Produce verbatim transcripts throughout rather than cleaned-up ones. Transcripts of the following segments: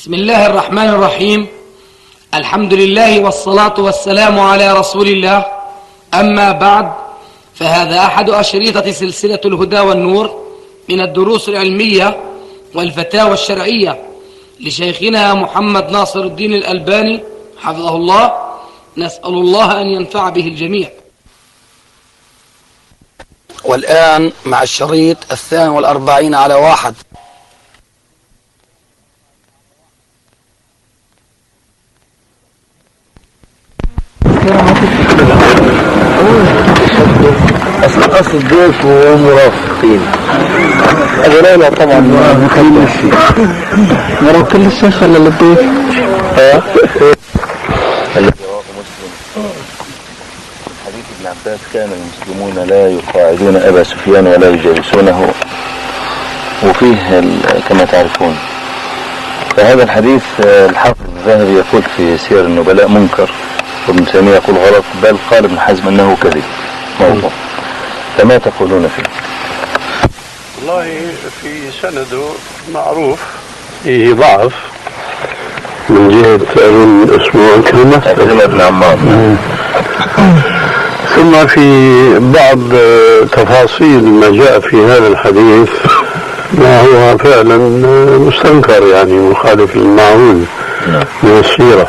بسم الله الرحمن الرحيم. الحمد لله والصلاة والسلام على رسول الله. أما بعد، فهذا أحد أشريطة سلسلة الهدى والنور من الدروس العلمية والفتاوى الشرعية لشيخنا محمد ناصر الدين الألباني حفظه الله. نسأل الله أن ينفع به الجميع. والآن مع الشريط الثاني والأربعين على واحد. أصل أصل الضيف ومرافقين أجلالة طبعا مكلم الشيخ مرافق كل الشيخ ولا للضيف؟ ها؟ الذي رواه مسلم حديث ابن عباس: كان المسلمون لا يقاعدون أبا سفيان ولا يجالسونه، وفيه كما تعرفون. فهذا الحديث الحافظ الذهبي يقول في سير النبلاء منكر، وابن تيمية يقول غلط، بل قال ابن حزم أنه كذب موضوع. فما تقولون فيه؟ والله في سنده معروف فيه ضعف من جهة أظن اسمه عكرمة عكرمة بن عمار. ثم في بعض تفاصيل ما جاء في هذا الحديث ما هو فعلا مستنكر، يعني مخالف للمعهود من السيرة.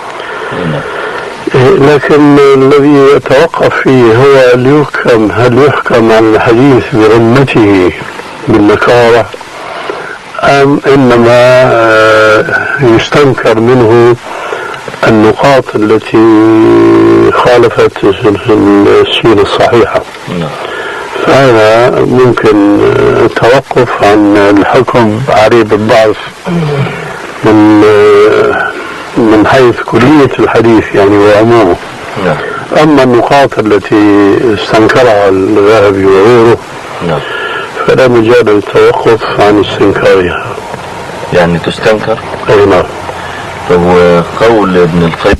لكن الذي يتوقف فيه هو اللي يحكم، هل يحكم عن الحديث برمته بالنكارة أم إنما يستنكر منه النقاط التي خالفت السيرة الصحيحة. فهذا ممكن التوقف عن الحكم عليه بالضعف من من حيث كلية الحديث يعني وعمومه. نعم. أما النقاط التي استنكرها الذهبي وغيره نعم. فلا مجال للتوقف عن استنكارها، يعني تستنكر. أي نعم. طب وقول ابن القيم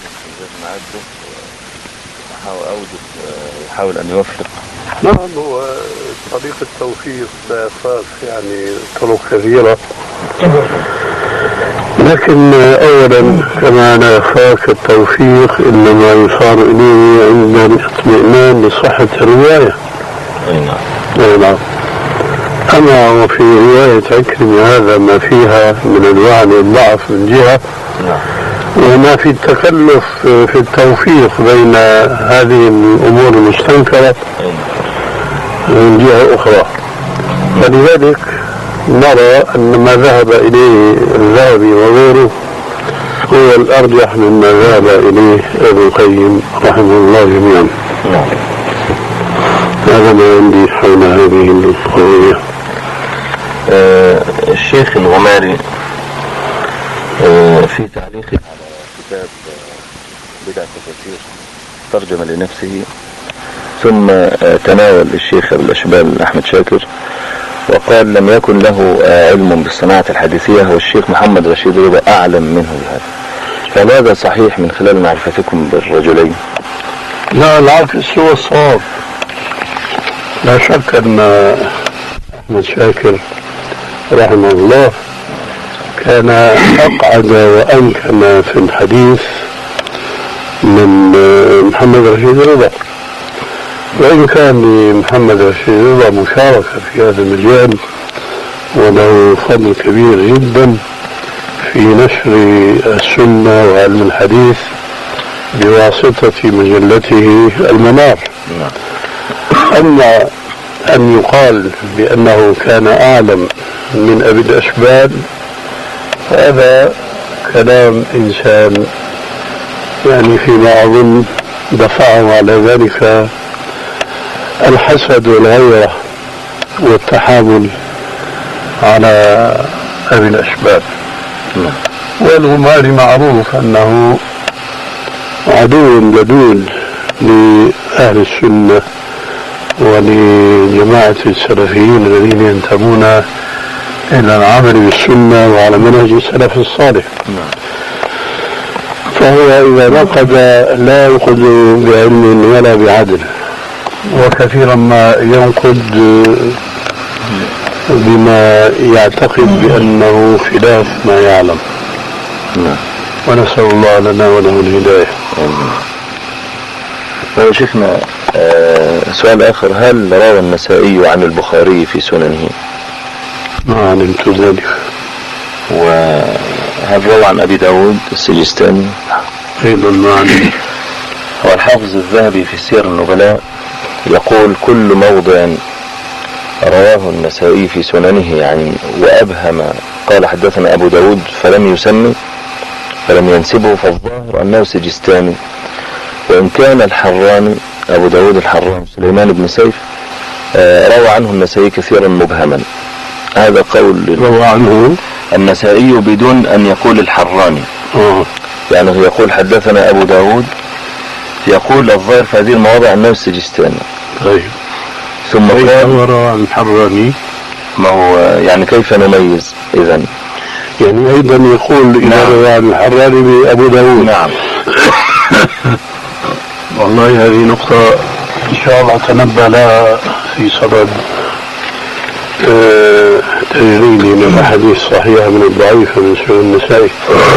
يحاول أن يوفق. نعم، هو طريق التوفيق فاق يعني طرق كثيرة، لكن أولا كما لا يخفاك التوفيق إنما يصار إليه عند الاطمئنان لصحة الرواية. أي نعم. أي نعم. أما وفي رواية عكرمة هذا ما فيها من الوعن والضعف من جهة، نعم. وما في التكلف في التوفيق بين هذه الأمور المستنكرة من جهة أخرى. فلذلك نرى أن ما ذهب إليه الذهبي وغيره هو الأرجح مما ذهب إليه ابن القيم رحمه الله جميعا. نعم. هذا ما عندي حول هذه القضية. آه الشيخ الغماري آه في تعليقه على كتاب بدع التفاسير ترجم لنفسه، ثم آه تناول الشيخ أبو الأشبال أحمد شاكر وقال لم يكن له علم بالصناعة الحديثية، والشيخ محمد رشيد رضا أعلم منه بهذا. فماذا صحيح من خلال معرفتكم بالرجلين؟ لا، العكس هو الصواب. لا شك أن أحمد شاكر رحمه الله كان أقعد وأمكن في الحديث من محمد رشيد رضا، وإن كان لمحمد رشيد رضا مشاركة في هذا المجال وله فضل كبير جدا في نشر السنة وعلم الحديث بواسطة مجلته المنار. أما أن يقال بأنه كان أعلم من أبي الأشبال هذا كلام إنسان يعني فيما أظن دفعه على ذلك الحسد والغيرة والتحامل على أبي الأشبال. والغماري معروف أنه عدو لدود لأهل السنة ولجماعة السلفيين الذين ينتمون إلى العمل بالسنة وعلى منهج السلف الصالح. فهو إذا نقد لا ينقد بعلم ولا بعدل، وكثيرا ما ينقد بما يعتقد بأنه خلاف ما يعلم. نعم. ونسأل الله لنا وله الهداية. طيب شيخنا، آه سؤال آخر، هل روى النسائي عن البخاري في سننه؟ ما علمت ذلك. وهل روى عن أبي داود السجستاني؟ أيضا ما علمت. هو الحافظ الذهبي في سير النبلاء يقول كل موضع رواه النسائي في سننه يعني وأبهم قال حدثنا أبو داود فلم يسمي فلم ينسبه، فالظاهر أنه سجستاني. وإن كان الحراني أبو داود الحراني سليمان بن سيف روى عنه النسائي كثيرا مبهما. هذا قول روى عنه النسائي بدون أن يقول الحراني. آه. يعني يقول حدثنا أبو داود، يقول الظاهر في هذه المواضع أنه السجستاني. طيب. ثم قال روى عن الحراني. ما هو يعني كيف نميز إذن؟ يعني أيضا يقول إذا نعم. روى عن الحراني بأبو داود. نعم. والله هذه نقطة إن شاء الله تنبه لها في صدد أه تجريد من الأحاديث الصحيحة من الضعيفة من سنن النسائي.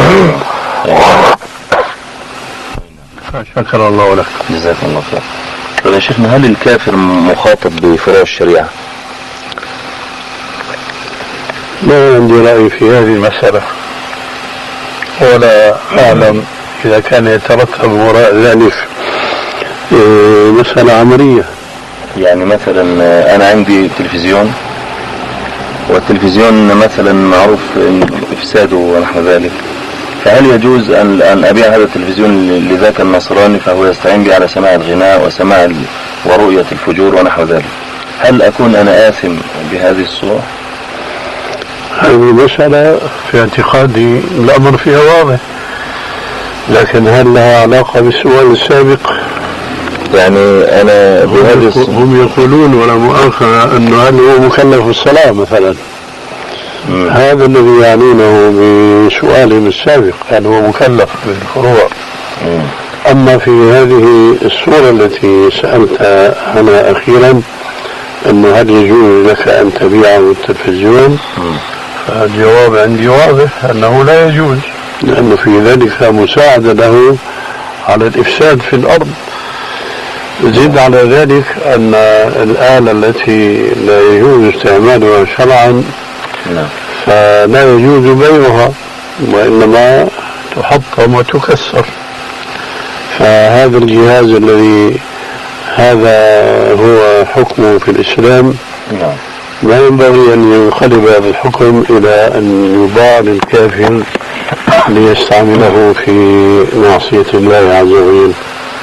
شكر الله لك. جزاك الله خير. طيب يا شيخنا، هل الكافر مخاطب بفروع الشريعة؟ ما عندي رأي في هذه المسألة، ولا أعلم إذا كان يترتب وراء ذلك مسألة عملية. يعني مثلا أنا عندي تلفزيون، والتلفزيون مثلا معروف إفساده ونحو ذلك، فهل يجوز أن أن أبيع هذا التلفزيون لذاك النصراني فهو يستعين بي على سماع الغناء وسماع ورؤية الفجور ونحو ذلك؟ هل أكون أنا آثم بهذه الصورة؟ هذه مسألة في اعتقادي الأمر فيها واضح، لكن هل لها علاقة بالسؤال السابق؟ يعني أنا بهذه هم يقولون ولا مؤاخذة أنه هل هو مكلف الصلاة مثلا؟ مم. هذا الذي يعنونه بسؤالهم السابق، هل هو مكلف بالفروع؟ مم. أما في هذه الصورة التي سألت أنا أخيرا أنه هل يجوز لك أن تبيعه التلفزيون؟ مم. فالجواب عندي واضح أنه لا يجوز، لأنه في ذلك مساعدة له على الإفساد في الأرض. زد على ذلك أن الآلة التي لا يجوز استعمالها شرعا فلا يجوز بيعها، وإنما تحطم وتكسر. فهذا الجهاز الذي هذا هو حكمه في الإسلام لا ينبغي أن ينقلب هذا الحكم إلى أن يباع للكافر ليستعمله في معصية الله عز وجل.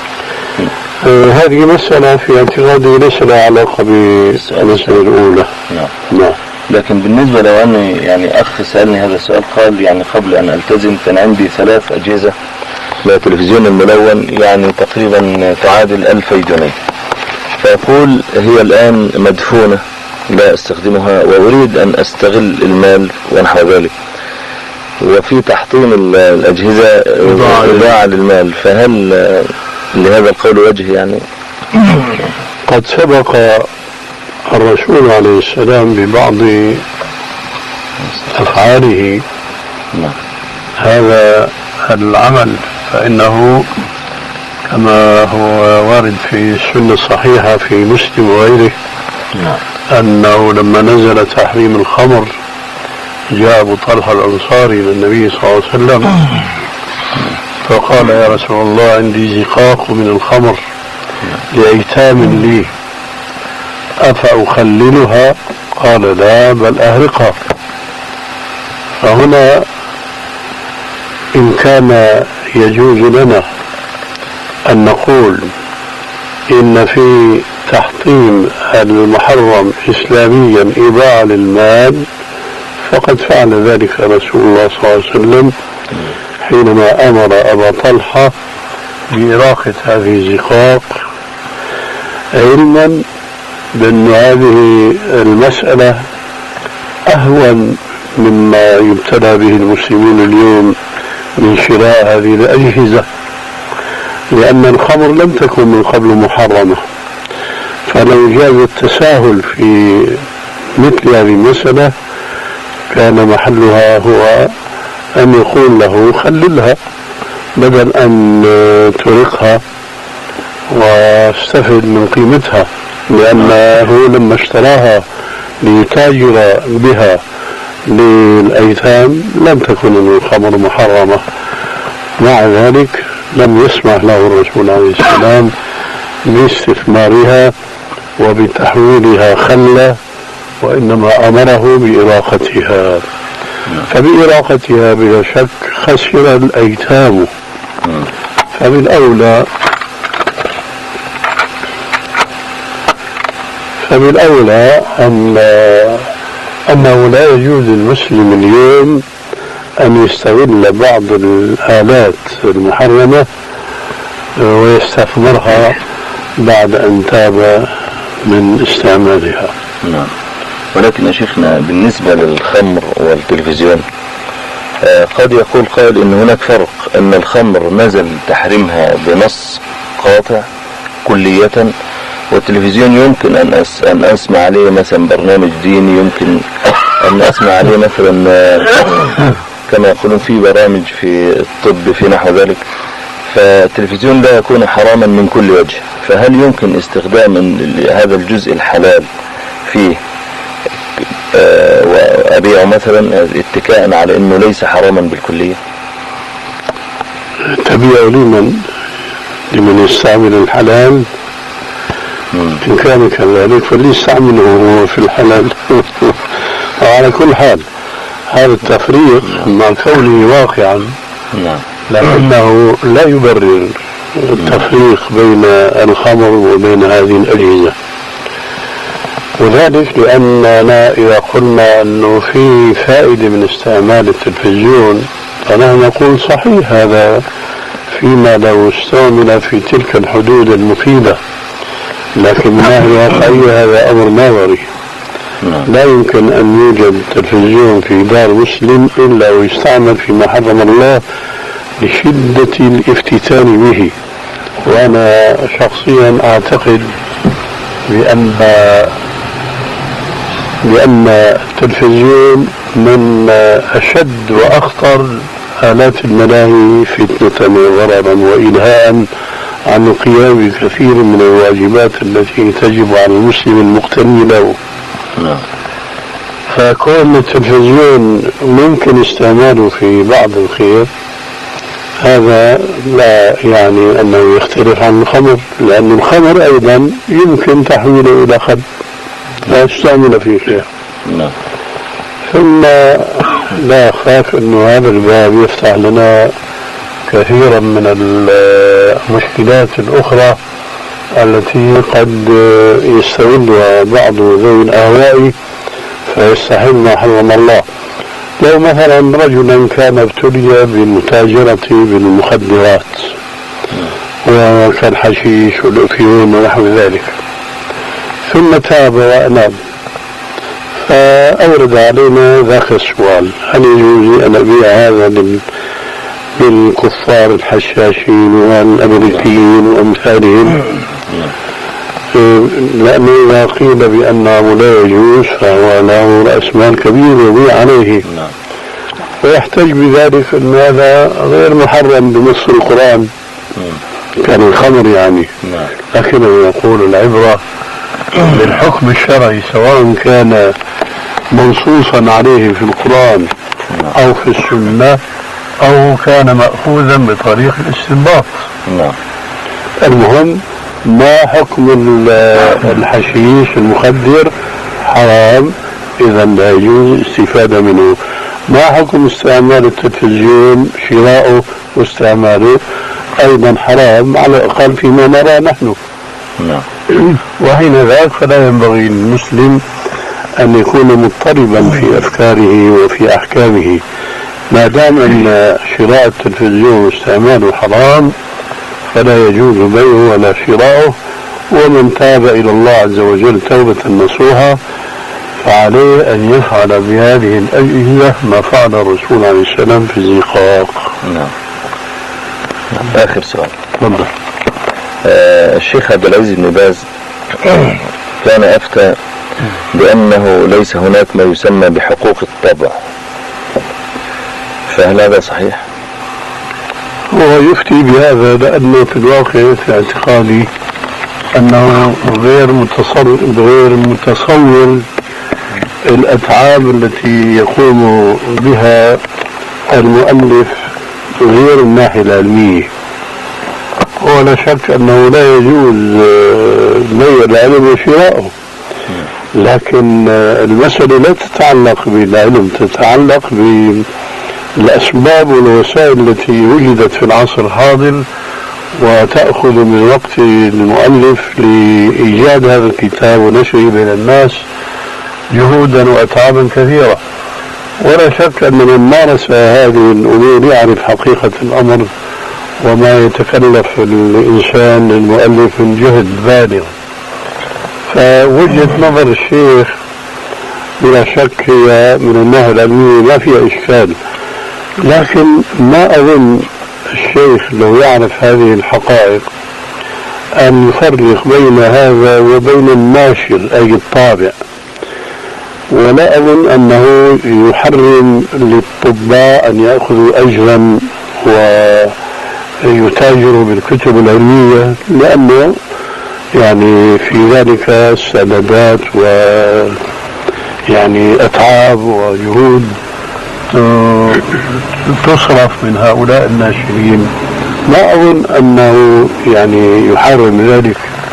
آه هذه مسألة في اعتقادي ليس لها علاقة بالمسألة الأولى. نعم. نعم. لكن بالنسبة لو أن يعني أخ سألني هذا السؤال، قال يعني قبل أن ألتزم كان عندي ثلاث أجهزة للتلفزيون الملون يعني تقريبا تعادل ألفي جنيه، فأقول هي الآن مدفونة لا استخدمها وأريد أن أستغل المال ونحو ذلك، وفي تحطيم الأجهزة إضاعة للمال، فهل لهذا القول وجه يعني؟ قد سبق الرسول عليه السلام ببعض أفعاله هذا العمل، فإنه كما هو وارد في السنة الصحيحة في مسلم وغيره أنه لما نزل تحريم الخمر جاء أبو طلحة الأنصاري للنبي صلى الله عليه وسلم فقال يا رسول الله عندي زقاق من الخمر لأيتام لي أفأخللها؟ قال لا بل أهرقها. فهنا إن كان يجوز لنا أن نقول إن في تحطيم المحرم إسلاميا إضاعة للمال فقد فعل ذلك رسول الله صلى الله عليه وسلم حينما أمر أبا طلحة بإراقة هذه الزقاق، علما بأن هذه المسألة أهون مما يبتلى به المسلمين اليوم من شراء هذه الأجهزة، لأن الخمر لم تكن من قبل محرمة، فلو جاز التساهل في مثل هذه المسألة كان محلها هو أن يقول له خللها بدل أن ترقها واستفد من قيمتها، لأنه لما اشتراها ليتاجر بها للأيتام لم تكن الخمر محرمة، مع ذلك لم يسمح له الرسول عليه السلام باستثمارها وبتحويلها خلة، وإنما أمره بإراقتها. فبإراقتها بلا شك خسر الأيتام. فبالأولى فبالأولى أن أنه لا يجوز للمسلم اليوم أن يستغل بعض الآلات المحرمة ويستثمرها بعد أن تاب من استعمالها. نعم. ولكن يا شيخنا بالنسبة للخمر والتلفزيون قد يقول قائل إن هناك فرق، أن الخمر نزل تحريمها بنص قاطع كلية، والتلفزيون يمكن أن أس أن أسمع عليه مثلا برنامج ديني، يمكن أن أسمع عليه مثلا كما يقولون في برامج في الطب في نحو ذلك، فالتلفزيون لا يكون حراما من كل وجه. فهل يمكن استخدام هذا الجزء الحلال فيه وأبيعه مثلا اتكاء على أنه ليس حراما بالكلية؟ تبيع لمن لمن يستعمل الحلال؟ إن كان كذلك فليستعمله هو في الحلال. وعلى كل حال هذا التفريق مع كونه واقعا لكنه لا يبرر التفريق بين الخمر وبين هذه الأجهزة، وذلك لأننا إذا قلنا أنه في فائدة من استعمال التلفزيون فنحن نقول صحيح هذا فيما لو استعمل في تلك الحدود المفيدة، لكن من ناحية واقعية هذا أمر نظري. لا يمكن أن يوجد تلفزيون في دار مسلم إلا ويستعمل فيما حرم الله لشدة الافتتان به. وأنا شخصيا أعتقد بأن بأن التلفزيون من أشد وأخطر آلات الملاهي فتنة وضررا وإلهاء عن القيام بكثير من الواجبات التي تجب على المسلم المقتني له. فكون التلفزيون ممكن استعماله في بعض الخير هذا لا يعني أنه يختلف عن الخمر، لأن الخمر أيضا يمكن تحويله إلى خمر لا يستعمل فيه خير. ثم لا أخاف أنه هذا الباب يفتح لنا كثيرا من المشكلات الأخرى التي قد يستغلها بعض ذوي الأهواء فيستحل ما حرم الله. لو مثلا رجلا كان ابتلي بالمتاجرة بالمخدرات وكالحشيش والأفيون ونحو ذلك، ثم تاب وأناب، فأورد علينا ذاك السؤال: هل يجوز أن أبيع هذا للكفار الحشاشين والأمريكيين وأمثالهم؟ لأنه إذا قيل بأنه لا يجوز فهو له رأس مال كبير يضيع عليه، ويحتج بذلك أن هذا غير محرم بنص القرآن كان الخمر يعني، لكنه يقول العبرة بالحكم الشرعي سواء كان منصوصا عليه في القرآن أو في السنة أو كان مأخوذا بطريق الاستنباط. المهم ما حكم الحشيش المخدر؟ حرام، إذا لا يجوز الاستفادة منه. ما حكم استعمال التلفزيون؟ شراؤه واستعماله أيضا حرام، على الأقل فيما نرى نحن. وحين ذاك فلا ينبغي للمسلم أن يكون مضطربا في أفكاره وفي أحكامه. ما دام أن شراء التلفزيون واستعماله حرام فلا يجوز بيعه ولا شراؤه، ومن تاب إلى الله عز وجل توبة نصوحا فعليه أن يفعل بهذه الأجهزة ما فعل الرسول عليه السلام في الزقاق. نعم. آخر سؤال. تفضل. آه الشيخ عبد العزيز بن باز كان أفتى بأنه ليس هناك ما يسمى بحقوق الطبع، فهل هذا صحيح؟ هو يفتي بهذا لأنه في الواقع في اعتقادي أنه غير متصور غير متصور الأتعاب التي يقوم بها المؤلف غير الناحية العلمية. ولا شك أنه لا يجوز بيع العلم وشراؤه، لكن المسألة لا تتعلق بالعلم، تتعلق بالأسباب والوسائل التي وجدت في العصر الحاضر وتأخذ من وقت المؤلف لإيجاد هذا الكتاب ونشره بين الناس جهودا وأتعابا كثيرة. ولا شك أن من مارس هذه الأمور يعرف حقيقة الأمر وما يتكلف الإنسان المؤلف من جهد بالغ. فوجهة نظر الشيخ بلا شك هي من الناحية العلمية ما فيها إشكال، لكن ما أظن الشيخ لو يعرف هذه الحقائق أن يفرق بين هذا وبين الناشر أي الطابع. ولا أظن أنه يحرم للطباء أن يأخذوا أجرا ويتاجروا بالكتب العلمية، لأنه يعني في ذلك سندات و يعني أتعاب وجهود تصرف من هؤلاء الناشرين. ما أظن أنه يعني يحرم ذلك.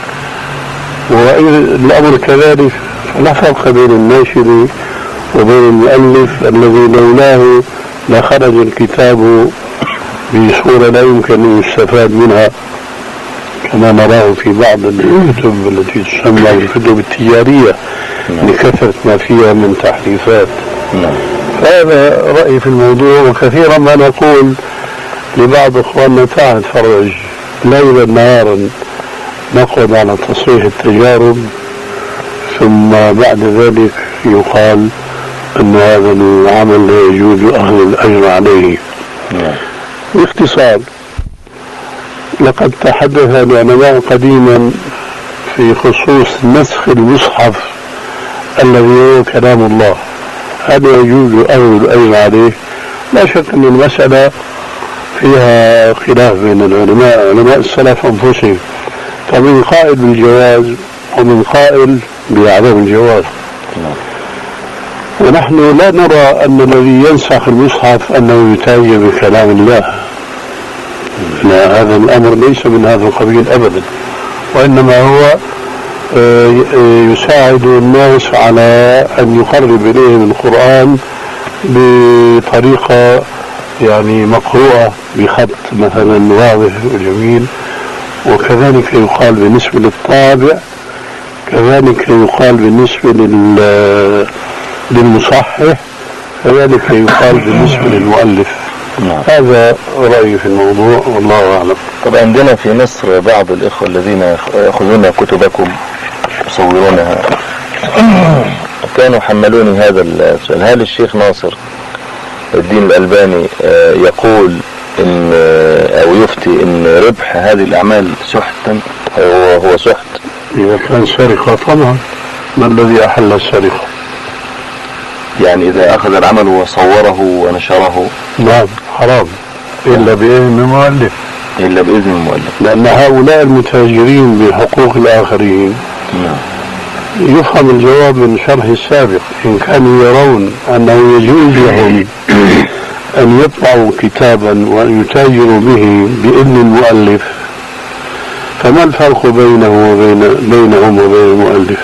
والأمر كذلك لا فرق بين الناشر وبين المؤلف الذي لولاه لخرج الكتاب بصورة لا يمكن أن يستفاد منها كما نراه في بعض الكتب التي تسمى الكتب التجارية لكثرة ما فيها من تحريفات. هذا رأيي في الموضوع. وكثيرا ما نقول لبعض إخواننا تعال تفرج ليلا نهارا نقعد على تصحيح التجارب، ثم بعد ذلك يقال أن هذا العمل لا يجوز أخذ الأجر عليه. باختصار، لقد تحدث العلماء قديما في خصوص نسخ المصحف الذي هو كلام الله، هل يجوز أخذ الأجر عليه؟ لا شك أن المسألة فيها خلاف بين العلماء علماء السلف أنفسهم، فمن قائل بالجواز ومن قائل بعدم الجواز. ونحن لا نرى أن الذي ينسخ المصحف أنه يتاجر بكلام الله، لا، هذا الأمر ليس من هذا القبيل أبدا، وإنما هو يساعد الناس على أن يقرب إليهم القرآن بطريقة يعني مقروءة بخط مثلا واضح وجميل. وكذلك يقال بالنسبة للطابع، كذلك يقال بالنسبة للمصحح، كذلك يقال بالنسبة للمؤلف. نعم. هذا رأيي في الموضوع والله أعلم. طب عندنا في مصر بعض الإخوة الذين يأخذون كتبكم يصورونها كانوا حملوني هذا السؤال: هل الشيخ ناصر الدين الألباني يقول إن أو يفتي إن ربح هذه الأعمال سحتا أو هو سحت؟ إذا كان سرقة طبعا، ما الذي أحل السرقة؟ يعني إذا أخذ العمل وصوره ونشره نعم حرام، إلا بإذن المؤلف، إلا بإذن المؤلف، لأن هؤلاء المتاجرين بحقوق الآخرين نعم. يفهم الجواب من شرح السابق. إن كانوا يرون أنه يجوز لهم أن يطبعوا كتابا وأن يتاجروا به بإذن المؤلف، فما الفرق بينه وبين بينهم وبين المؤلف؟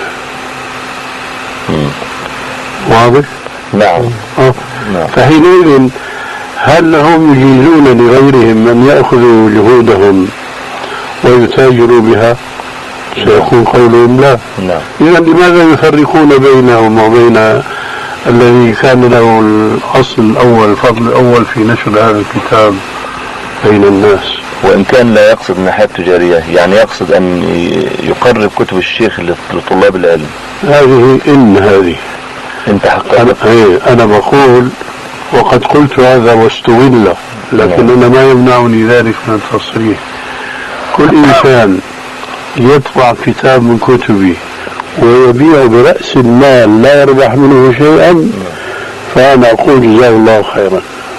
واضح؟ نعم. آه. نعم. فحينئذ هل هم يجيزون لغيرهم أن يأخذوا جهودهم ويتاجروا بها؟ سيكون قولهم لا. نعم. إذا لماذا يفرقون بينهم وبين الذي كان له الأصل الأول الفضل الأول في نشر هذا الكتاب بين الناس؟ وإن كان لا يقصد الناحية التجارية، يعني يقصد أن يقرب كتب الشيخ لطلاب العلم. هذه إن هذه انت حقا أنا, أنا بقول وقد قلت هذا واستغل، لكن أنا ما يمنعني ذلك من التصريح. كل إنسان يطبع كتاب من كتبي ويبيع برأس المال لا يربح منه شيئا، فأنا أقول جزاه الله خيرا،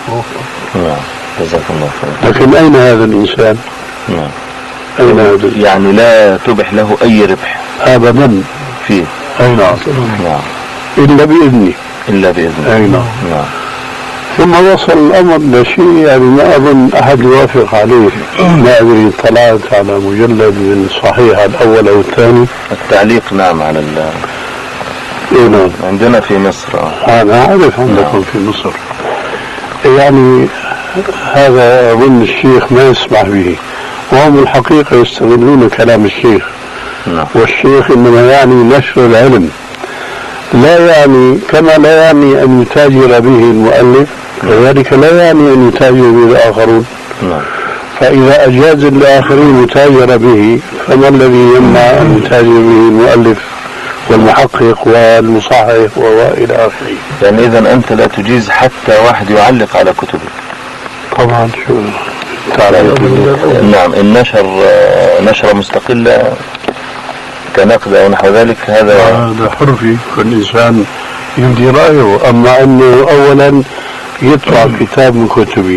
نعم جزاك الله خير. لكن أين هذا الإنسان؟ نعم. أين هذا؟ يعني لا تبح له أي ربح أبدا فيه. أي نعم. نعم. إلا بإذني. إلا بإذنه. أي نعم. نعم. ثم وصل الأمر لشيء يعني ما أظن أحد يوافق عليه. ما أدري طلعت على مجلد من صحيح الأول أو الثاني. التعليق نعم على ال إيه نعم. عندنا في مصر. أنا أعرف عندكم في مصر. يعني هذا أظن الشيخ ما يسمح به، وهم الحقيقة يستغلون كلام الشيخ. نعم. والشيخ إنما يعني نشر العلم، لا يعني كما لا يعني أن يتاجر به المؤلف كذلك لا يعني أن يتاجر به الآخرون. نعم. فإذا أجاز الآخرين يتاجر به فما الذي يمنع أن يتاجر به المؤلف والمحقق والمصحح وإلى آخره. يعني إذا أنت لا تجيز حتى واحد يعلق على كتبك؟ طبعا شو تعليق. نعم. النشر نشرة مستقلة كنقد أو نحو ذلك هذا هذا حر فيه، كل إنسان يبدي رأيه. أما أنه أولا يطبع كتاب من كتبي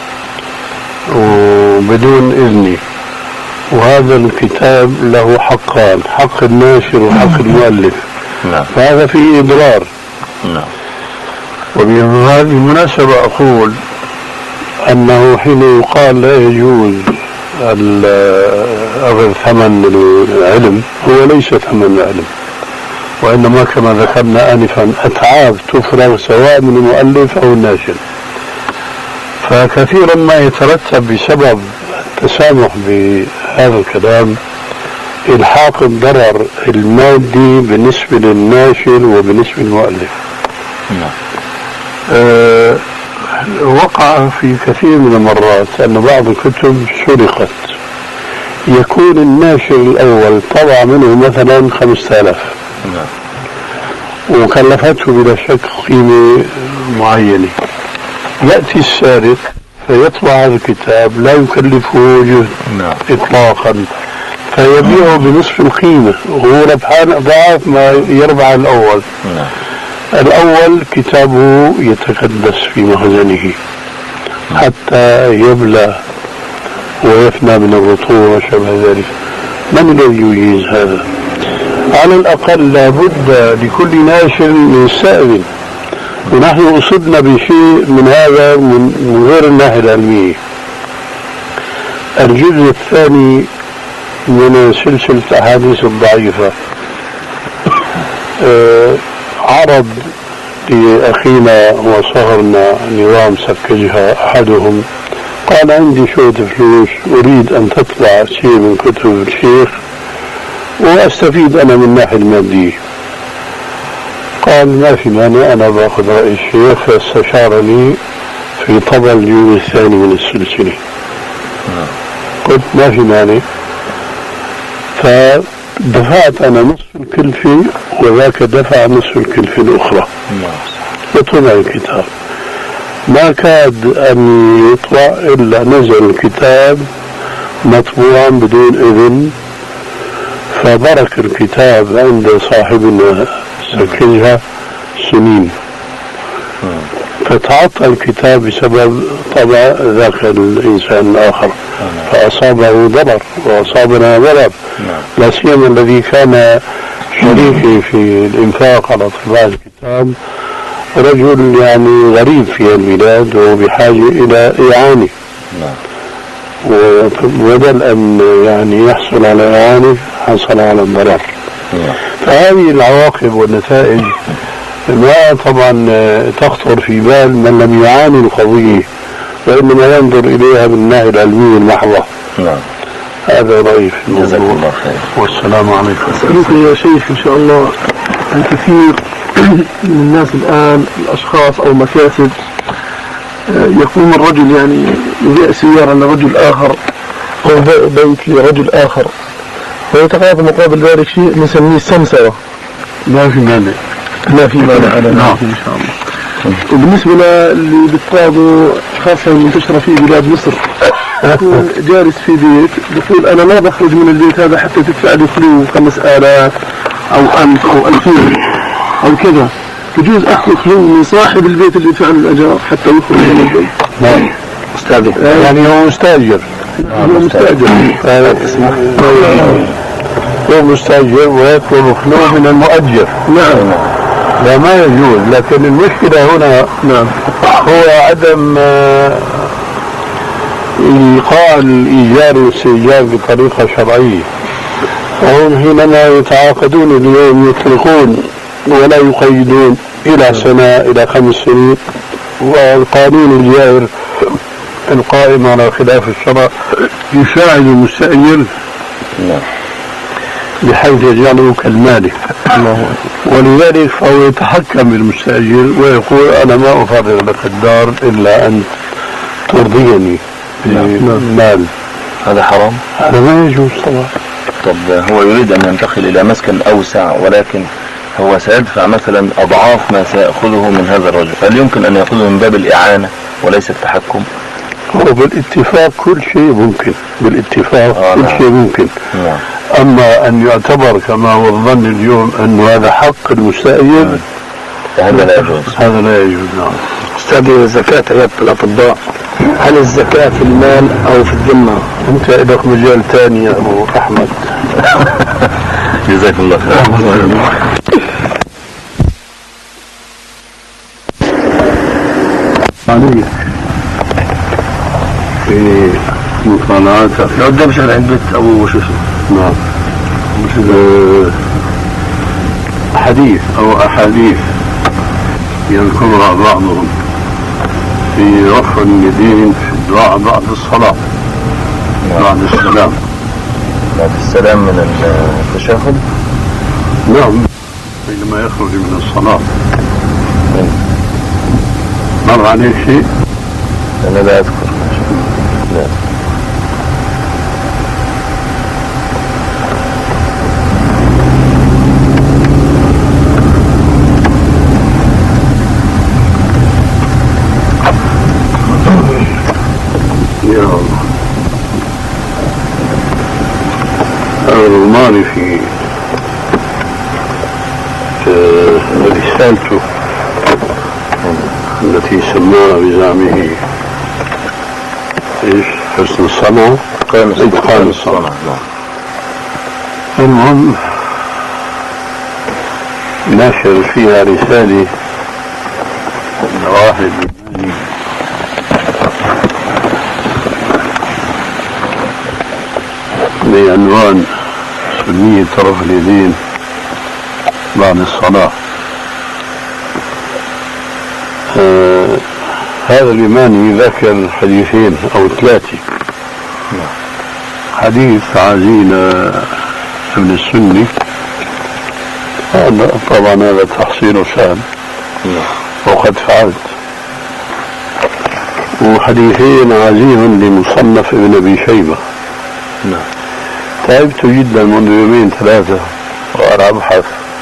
وبدون إذني، وهذا الكتاب له حقان، حق الناشر وحق المؤلف. نعم. فهذا فيه إضرار. نعم. وبهذه المناسبة أقول أنه حين يقال لا يجوز أخذ ثمن العلم، هو ليس ثمن العلم، وإنما كما ذكرنا آنفا أتعاب تفرغ سواء من المؤلف أو الناشر. فكثيرا ما يترتب بسبب التسامح بهذا الكلام إلحاق الضرر المادي بالنسبة للناشر وبالنسبة للمؤلف. نعم. أه وقع في كثير من المرات أن بعض الكتب سرقت، يكون الناشر الأول طبع منه مثلا خمسة آلاف. نعم. وكلفته بلا شك قيمة معينة. يأتي السارق فيطبع هذا الكتاب لا يكلفه جهد. نعم. إطلاقا، فيبيعه بنصف القيمة وهو ربحان أضعاف ما يربح الأول. نعم. الأول كتابه يتكدس في مخزنه حتى يبلى ويفنى من الرطوبة وشبه ذلك. من الذي يجيز هذا؟ على الأقل لابد لكل ناشر من سائل، ونحن أصبنا بشيء من هذا من غير الناحية العلمية. الجزء الثاني من سلسلة الأحاديث الضعيفة أه عرض لأخينا وصهرنا نظام سكجها أحدهم، قال عندي شوية فلوس أريد أن تطلع شيء من كتب الشيخ وأستفيد أنا من الناحية المادية. قال ما في مانع، أنا بأخذ رأي الشيخ، فاستشارني في طبع الجزء الثاني من السلسلة. قلت ما في مانع، فدفعت أنا نصف الكلفة وذاك دفع نصف الكلفة الأخرى وطبع الكتاب. ما كاد أن يطبع إلا نزل الكتاب مطبوعا بدون إذن، فبرك الكتاب عند صاحبنا سكجها سنين، فتعطل الكتاب بسبب طبع ذاك الإنسان الآخر، فأصابه ضرر وأصابنا ضرر، لا سيما الذي كان شريكي في الإنفاق على طباعة الكتاب رجل يعني غريب في البلاد وبحاجة إلى إعانة، وبدل أن يعني يحصل على إعانة حصل على الضرر. فهذه العواقب والنتائج ما طبعا تخطر في بال من لم يعاني القضية، وإنما ينظر إليها من الناحية العلمية المحضة. نعم. هذا رأيي في الموضوع. جزاك الله خير. والسلام عليكم. أسألك يا شيخ إن شاء الله، الكثير من الناس الآن الأشخاص أو مكاسب يقوم الرجل يعني يبيع سيارة لرجل آخر أو بيت لرجل آخر ويتقاضى مقابل ذلك شيء نسميه سمسرة. ما في مانع. ما في مانع على نعم إن شاء الله. وبالنسبة للي بيتقاضوا خاصة المنتشرة في بلاد مصر، يكون جالس في بيت بيقول أنا ما بخرج من البيت هذا حتى تدفع لي فلوس خمس آلاف أو ألف أو ألفين أو كذا، يجوز أخذ خلو من صاحب البيت اللي فعل الأجار حتى يخرج من البيت. نعم أستاذي يعني هو مستأجر هو مستأجر. هو مستأجر ويطلب خلو من المؤجر. نعم. لا ما يجوز، لكن المشكلة هنا نعم هو عدم إيقاع الإيجار والاستئجار بطريقة شرعية. وهم حينما يتعاقدون اليوم يطلقون ولا يقيدون إلى سنة إلى خمس سنين، والقانون الجائر القائم على خلاف الشرع يساعد المستأجر بحيث يجعله كالمالك، ولذلك فهو يتحكم بالمستأجر ويقول أنا ما أفرغ لك الدار إلا أن ترضيني بالمال. هذا حرام؟ هذا ما يجوز طبعا. طب هو يريد أن ينتقل إلى مسكن أوسع، ولكن هو سيدفع مثلا أضعاف ما سيأخذه من هذا الرجل، هل يمكن أن يأخذه من باب الإعانة وليس التحكم؟ هو بالاتفاق كل شيء ممكن، بالاتفاق آه كل نعم. شيء ممكن. نعم. أما أن يعتبر كما هو الظن اليوم أنه هذا حق المستأجر هذا لا يجوز. هذا لا يجوز. نعم. أستاذي الزكاة عيادة الأطباء، هل الزكاة في المال أو في الذمة؟ أنت لك مجال ثاني يا أبو أحمد. جزاك الله خير. عليك في مطالعاتك لو قدام شهر عند بيت أبو شو اسمه؟ نعم مثل حديث أو أحاديث يذكرها بعضهم في رفع اليدين في الدعاء بعد الصلاة بعد السلام. بعد السلام من التشهد؟ نعم حينما يخرج من الصلاة. مر عليه شيء؟ أنا لا أذكر. لا. يا الله. هذا الماضي في رسالته التي سماها بزعمه ايش؟ حسن الصنعة، اتقان الصنعة. المهم ناشر فيها رسالة لواحد لبناني بعنوان سنية رفع اليدين بعد الصلاة. آه هذا اليماني ذكر حديثين أو ثلاثة. حديث عزينا ابن السني، هذا طبعا هذا تحصيله سهل وقد فعلت، وحديثين عزيز لمصنف ابن أبي شيبة. تعبت جدا منذ يومين ثلاثة وأنا أبحث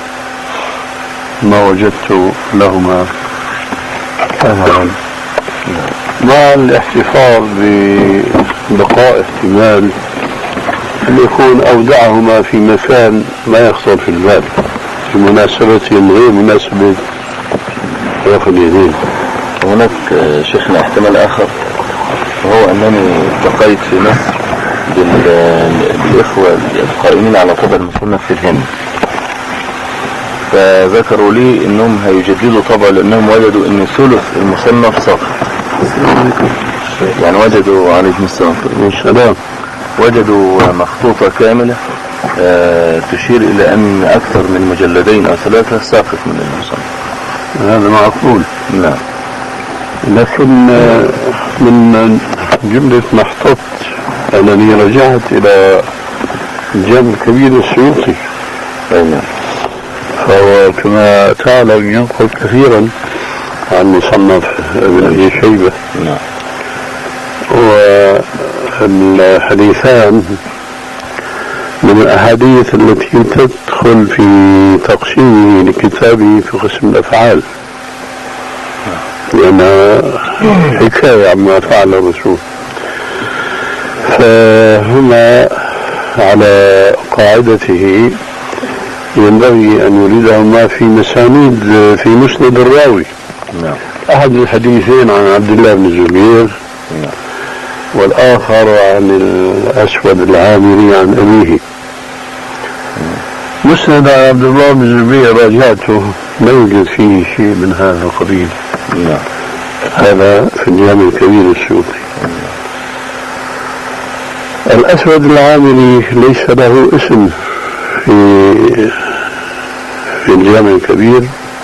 ما وجدت لهما أثرا، مع الاحتفاظ ببقاء احتمال أن يكون أودعهما في مكان ما يخطر في البال في مناسبتهم غير مناسبة رفع اليدين. هناك شيخنا احتمال آخر، وهو أنني التقيت في مصر بالإخوة القائمين على طبع المصنف في الهند، فذكروا لي أنهم هيجددوا طبع لأنهم وجدوا أن ثلث المصنف سقط. يعني وجدوا عليكم السلام وجدوا مخطوطة كاملة آه تشير إلى أن أكثر من مجلدين أو ثلاثة ساقط من المصنف. هذا معقول. نعم. لكن من جملة ما احتطت أنني رجعت إلى الجامع الكبير السيوطي، فهو كما تعلم ينقل كثيرا عن مصنف ابن أبي شيبة. نعم. والحديثان من الأحاديث التي تدخل في تقسيمه لكتابه في قسم الأفعال، لأنها حكاية عما فعل الرسول. فهما على قاعدته ينبغي أن يريدهما في مسانيد في مسند الراوي. نعم. أحد الحديثين عن عبد الله بن الزبير، نعم. والآخر عن الأسود العامري عن أبيه. مسند عن عبد الله بن الزبير راجعته لا يوجد فيه شيء من هذا القبيل. نعم. هذا في الجامع الكبير السيوطي. الأسود العامري ليس له اسم في في الجامع الكبير،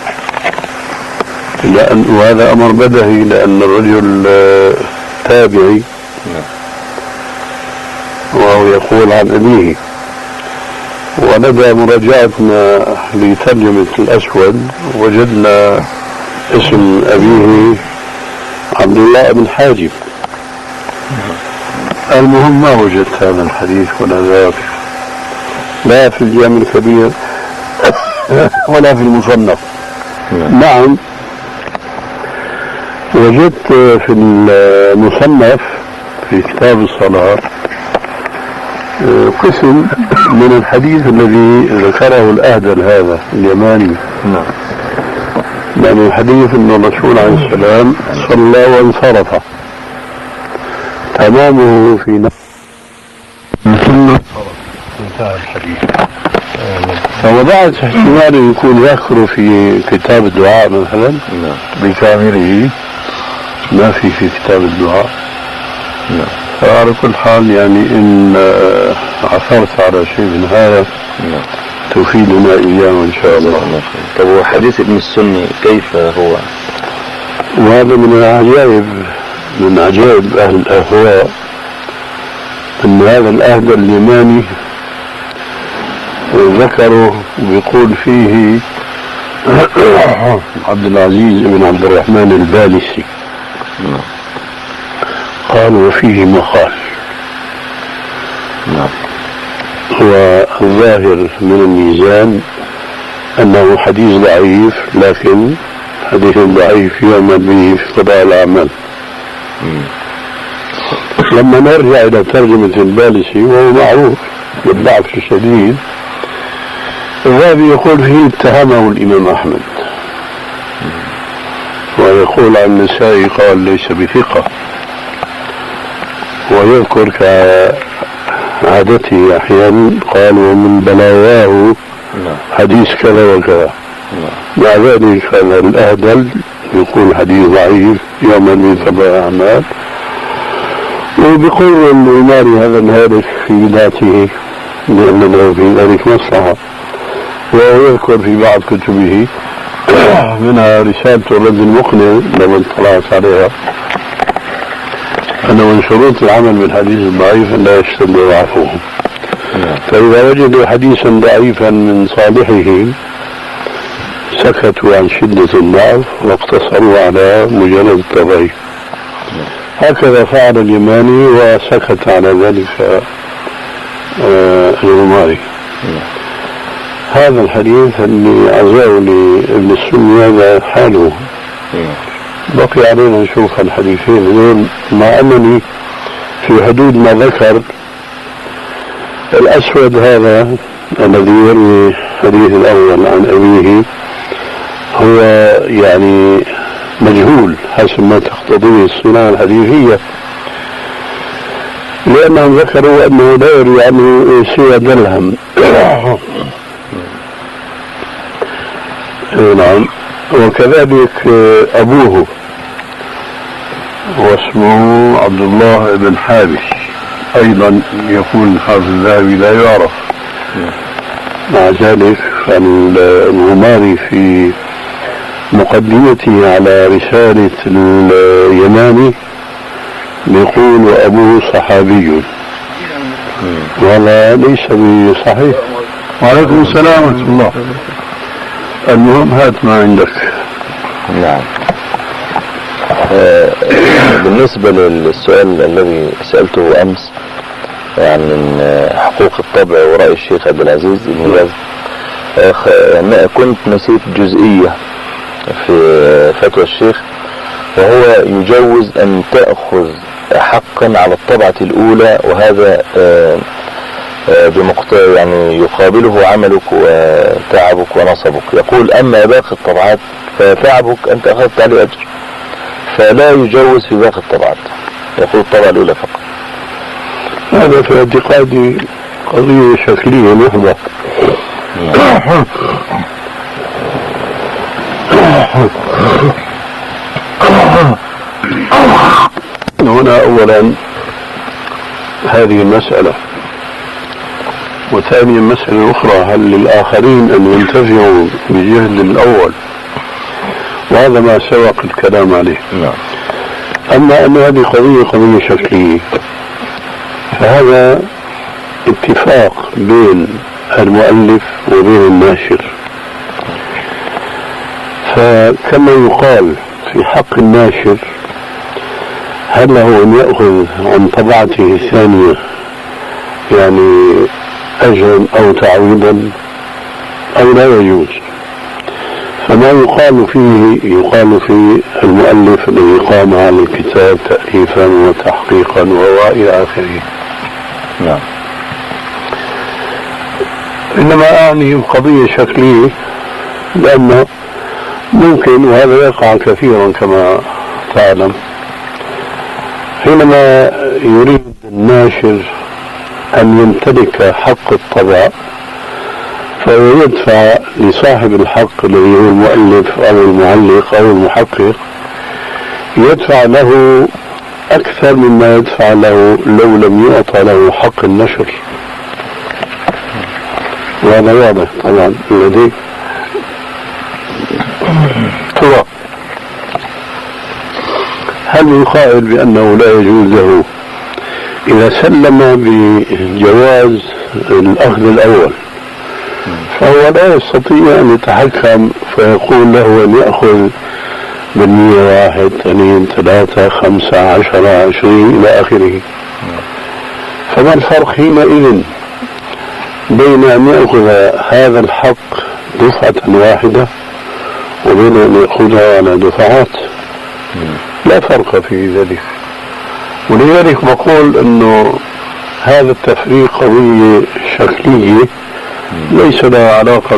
لأن وهذا أمر بدهي لأن الرجل تابعي وهو يقول عن أبيه. ولدى مراجعتنا لترجمة الأسود وجدنا اسم أبيه عبد الله بن حاجب. المهم ما وجدت هذا الحديث ولا ذاك، لا في الجامع الكبير ولا في المصنف. نعم وجدت في المصنف في كتاب الصلاة قسم من الحديث الذي ذكره الأهدل هذا اليماني. نعم. يعني الحديث أن الرسول عليه السلام صلى وانصرف، تمامه في نفسه انتهى الحديث. فوضعت احتمال يكون يذكر في كتاب الدعاء مثلا بكامله، ما في في كتاب الدعاء. فعلى كل حال يعني إن عثرت على شيء من هذا تفيدنا إياه إن شاء الله. طب وحديث ابن السني كيف هو؟ وهذا من العجائب من عجائب أهل الأهواء أن هذا الأهدى اليماني ذكره بيقول فيه عبد العزيز بن عبد الرحمن البالسي، قال وفيه مقال. والظاهر من الميزان أنه حديث ضعيف، لكن حديث ضعيف يعمل به في قضاء الأعمال. لما نرجع إلى ترجمة البالسي وهو معروف بالضعف الشديد، الذهبي يقول فيه اتهمه الإمام أحمد، ويقول عن النسائي قال ليس بثقة، ويذكر كعادته أحيانا قال ومن بلاواه حديث كذا وكذا. مع ذلك هذا الأهدل يقول حديث ضعيف يعمل به قضاء أعمال، وبيقول الإماري هذا الهالك في بدايته لأن له في ذلك مصلحة. ويذكر في بعض كتبه منها رسالة الرد المقنع لو اطلعت عليها أنه من شروط العمل بالحديث الضعيف أن لا يشتد ضعفه. فإذا وجدوا حديثا ضعيفا من صالحه سكتوا عن شدة الضعف واقتصروا على مجرد التضعيف. هكذا فعل اليماني وسكت على ذلك الغماري. هذا الحديث اللي عزاه لابن السني هذا حاله. بقي علينا نشوف الحديثين دول، مع أنني في حدود ما ذكر الأسود هذا الذي يروي الحديث الأول عن أبيه هو يعني مجهول حسب ما تقتضيه الصناعة الحديثية، لأنهم ذكروا أنه لا يروي عنه سوى درهم. نعم. وكذلك أبوه واسمه عبد الله بن حابس أيضا يقول الحافظ الذهبي لا يعرف. مع ذلك فالغماري في مقدمته على رسالة اليماني يقول وأبوه صحابي، وهذا ليس بصحيح. وعليكم السلام ورحمة الله. المهم هات ما عندك. نعم. آه بالنسبة للسؤال الذي سألته أمس عن حقوق الطبع ورأي الشيخ عبد العزيز بن باز، آه كنت نسيت جزئية في فتوى الشيخ، وهو يجوز أن تأخذ حقا على الطبعة الأولى، وهذا آه بمقت... يعني يقابله عملك وتعبك ونصبك. يقول أما باقي الطبعات فتعبك أنت أخذت عليه أجر، فلا يجوز في باقي الطبعات، يقول الطبعة الأولى فقط. هذا في اعتقادي قضية شكلية محضة. هنا أولا هذه المسألة، وثانيا مسألة أخرى، هل للآخرين أن ينتفعوا بجهل الأول؟ وهذا ما سبق الكلام عليه. أما أن هذه قضية قضية شكلية فهذا اتفاق بين المؤلف وبين الناشر. فكما يقال في حق الناشر هل له أن يأخذ عن طبعته الثانية يعني أجرا أو تعويضا أو لا يجوز؟ فما يقال فيه يقال في المؤلف الذي قام على الكتاب تأليفا وتحقيقا وإلى آخره. نعم. إنما أعني قضية شكلية، لأن ممكن، وهذا يقع كثيرا كما تعلم، حينما يريد الناشر أن يمتلك حق الطبع فيدفع لصاحب الحق الذي هو المؤلف أو المعلق أو المحقق، يدفع له أكثر مما يدفع له لو لم يعطى له حق النشر. وهذا واضح طبعا الذي ترى. هل يقال بأنه لا يجوز له إذا سلم بجواز الأخذ الأول فهو لا يستطيع أن يتحكم فيقول له أن يأخذ بالمية واحد اثنين ثلاثة خمسة عشرة عشرين إلى آخره؟ فما الفرق حينئذ بين أن يأخذ هذا الحق دفعة واحدة وبين أن يأخذها على دفعات؟ لا فرق في ذلك. ولذلك بقول أنه هذا التفريق قضية شكلية ليس لها علاقة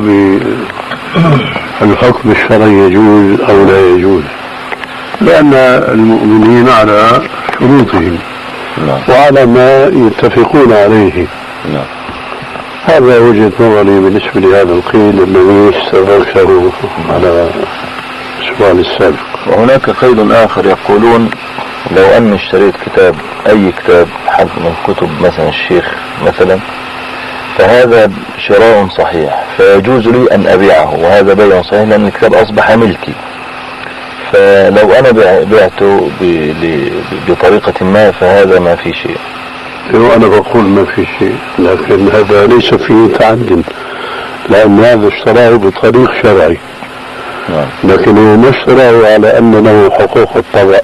بالحكم الشرعي يجوز أو لا يجوز، لأن المؤمنين على شروطهم وعلى ما يتفقون عليه. هذا وجهة نظري بالنسبة لهذا القيد الذي استدركه على السؤال السابق. وهناك قيد آخر يقولون لو أني اشتريت كتاب، أي كتاب حد من كتب مثلا الشيخ مثلا، فهذا شراء صحيح فيجوز لي أن أبيعه، وهذا بيع صحيح لأن الكتاب أصبح ملكي. فلو أنا بعته بطريقة ما فهذا ما في شيء. وأنا بقول ما في شيء، لكن هذا ليس فيه تعد، لأن هذا اشتراه بطريق شرعي، لكن هو ما اشتراه على أن له حقوق الطبع.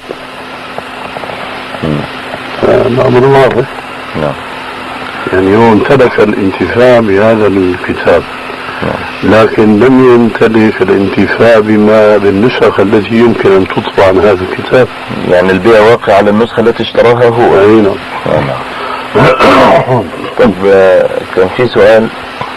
الأمر واضح. يعني هو امتلك الانتفاع بهذا الكتاب، لكن لم يمتلك الانتفاع بما بالنسخ التي يمكن أن تطبع عن هذا الكتاب. يعني البيع واقع على النسخة التي اشتراها هو. أي نعم. طب كان في سؤال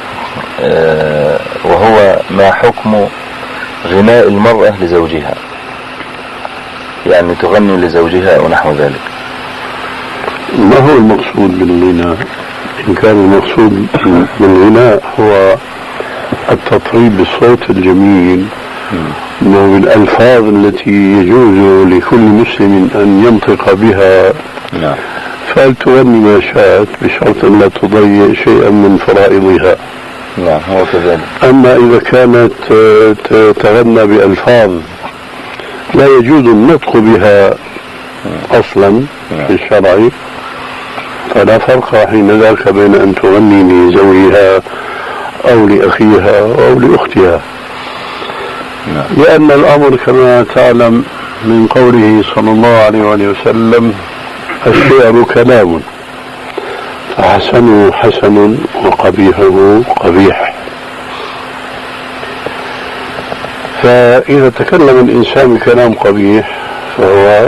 وهو ما حكم غناء المرأة لزوجها، يعني تغني لزوجها ونحو ذلك؟ ما هو المقصود بالغناء؟ إن كان المقصود بالغناء هو التطريب بالصوت الجميل وبالألفاظ التي يجوز لكل مسلم أن ينطق بها، فلتغني ما شاءت بشرط أن لا تضيع شيئا من فرائضها. نعم هو كذلك. أما إذا كانت تغنى بألفاظ لا يجوز النطق بها أصلا في الشرع فلا فرق حين ذاك بين أن تغني لزوجها أو لأخيها أو لأختها. لأن الأمر كما تعلم من قوله صلى الله عليه وسلم الشعر كلام فحسنه حسن وقبيحه قبيح. فإذا تكلم الإنسان بكلام قبيح فهو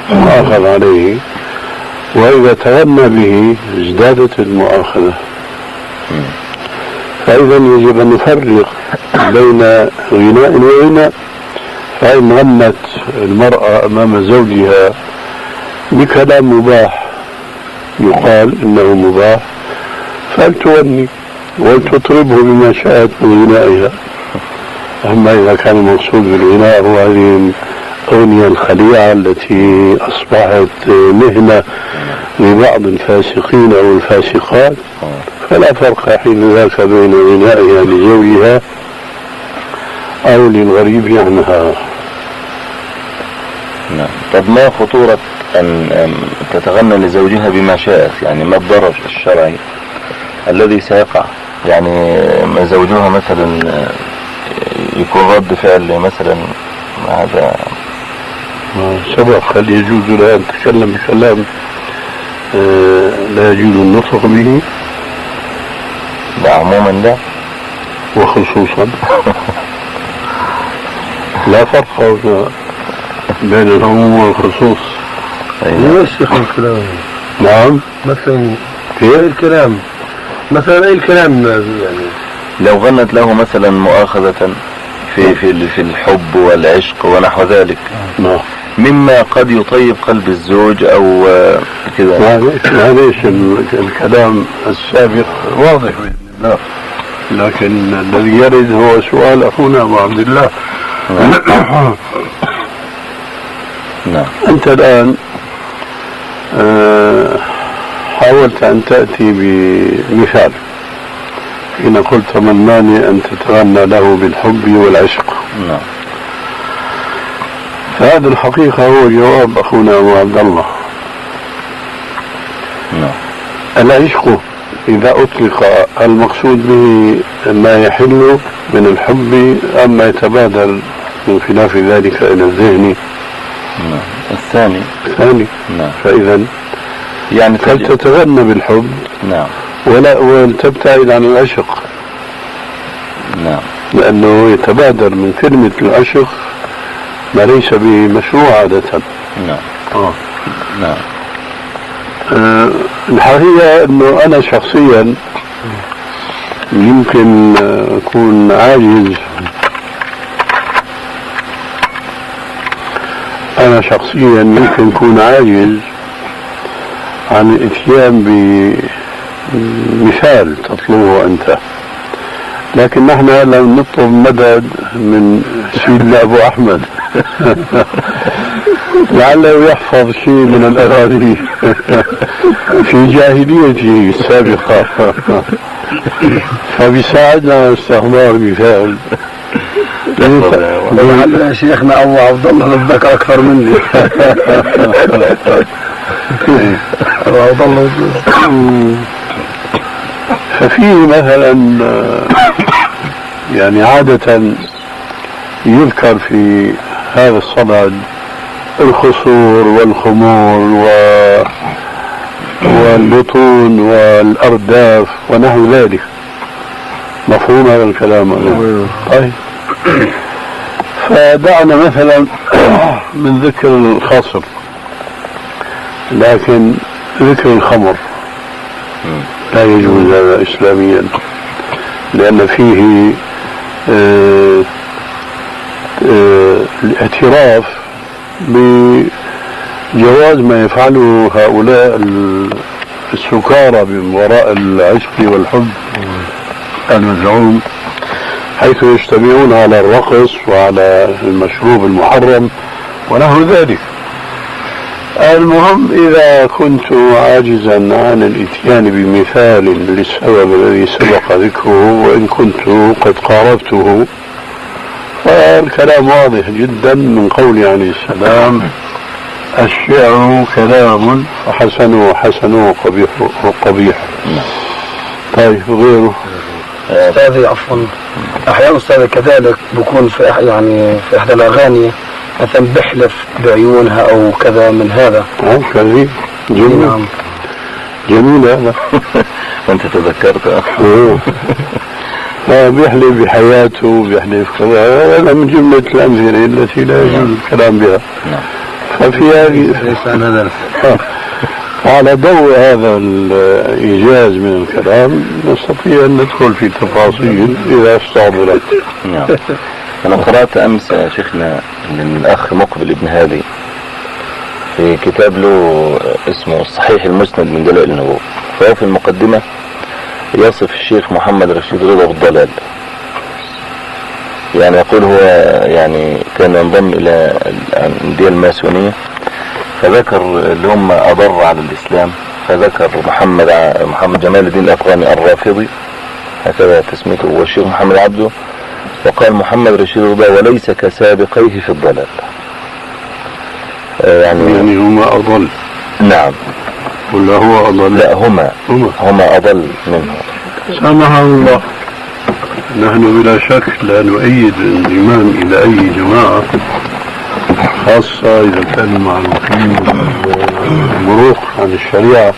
مؤاخذ عليه، وإذا تغنى به ازدادت المؤاخذة. فإذا يجب أن نفرق بين غناء وغناء. فإن غنت المرأة أمام زوجها بكلام مباح يقال إنه مباح فلتغني ولتطربه بما شاءت من غنائها. أما إذا كان المقصود بالغناء هو هذه الأغنية الخليعة التي أصبحت مهنة لبعض الفاسقين أو الفاسقات فلا فرق حين ذاك بين غنائها لزوجها أو للغريب عنها. نعم. طب ما خطورة أن تتغنى لزوجها بما شاءت؟ يعني ما الضرر الشرعي الذي سيقع؟ يعني زوجها مثلا يكون رد فعل مثلا هذا سبق هل يجوز لها أن تتكلم بكلام لا يجوز النطق به؟ لا عموما لا وخصوصا لا فرق بين العموم والخصوص. أيوة الشيخ الكلام. نعم مثلا في الكلام مثلا أي الكلام يعني لو غنت له مثلا مؤاخذة في في في الحب والعشق ونحو ذلك نعم مما قد يطيب قلب الزوج أو كذا. معليش الكلام السابق واضح بإذن الله، لكن الذي يرد هو سؤال أخونا أبو عبد الله. نعم. أنت الآن حاولت أن تأتي بمثال حين قلت من مانع أن تتغنى له بالحب والعشق. نعم. فهذا الحقيقة هو جواب أخونا أبو عبد الله. نعم. العشق إذا أطلق المقصود به ما يحل من الحب أما يتبادر من خلاف ذلك إلى الذهن. نعم. الثاني الثاني. نعم. فإذا يعني فلتتغنى بالحب. نعم. ولا وتبتعد عن العشق. نعم. لأنه يتبادر من كلمة العشق ما ليس به مشروع عادة. نعم. آه. نعم. آه الحقيقة أنه أنا شخصيا يمكن أكون عاجز أنا شخصيا يمكن أكون عاجز عن الإتيان بمثال تطلبه أنت، لكن نحن لم نطلب مدد من سيدنا أبو أحمد لعله يحفظ شيء من الأغاني في جاهليته السابقة فبيساعدنا استخبار مثال. لعل شيخنا أبو عبد الله نتذكر أكثر مني. أبو عبد الله ففيه مثلا يعني عادة يذكر في هذا الصدد الخصور والخمور و... والبطون والأرداف ونحو ذلك. مفهوم هذا الكلام؟ طيب فدعنا مثلا من ذكر الخصر، لكن ذكر الخمر لا يجوز هذا إسلاميا، لأن فيه آه آه الاعتراف بجواز ما يفعله هؤلاء السكارى من وراء العشق والحب المزعوم، حيث يجتمعون على الرقص وعلى المشروب المحرم ونحو ذلك. المهم إذا كنت عاجزا عن الإتيان بمثال للسبب الذي سبق ذكره وإن كنت قد قاربته فالكلام واضح جدا من قول عليه السلام الشعر كلام فحسنه حسنه وقبيحه قبيح. طيب غيره أستاذي عفوا أحيانا أستاذي كذلك بكون في يعني في إحدى الأغاني مثلا بحلف بعيونها أو كذا من هذا. اه كذي جميل. نعم. جميل هذا. أنت تذكرت؟ لا بيحلف بحياته بيحلف كذا، هذا من جملة الأمثلة التي لا يجوز الكلام بها. ففي هذه وعلى ضوء هذا الإيجاز من الكلام نستطيع أن ندخل في تفاصيل إذا استعملت. نعم. أنا قرأت أمس يا شيخنا للأخ مقبل ابن هادي في كتاب له اسمه الصحيح المسند من دلائل النبوة، فهو في المقدمة يصف الشيخ محمد رشيد رضا بالضلال، يعني يقول هو يعني كان ينضم إلى الأندية الماسونية، فذكر اللي هم أضر على الإسلام، فذكر محمد محمد جمال الدين الأفغاني الرافضي هكذا تسميته، والشيخ محمد عبده، وقال محمد رشيد رضا وليس كسابقيه في الضلال. يعني يعني هما أضل. نعم. ولا هو أضل؟ لا هما هما, هما أضل منه. سامح الله. نحن بلا شك لا نؤيد الانضمام إلى أي جماعة، خاصة إذا كانوا معروفين بالمروق عن الشريعة.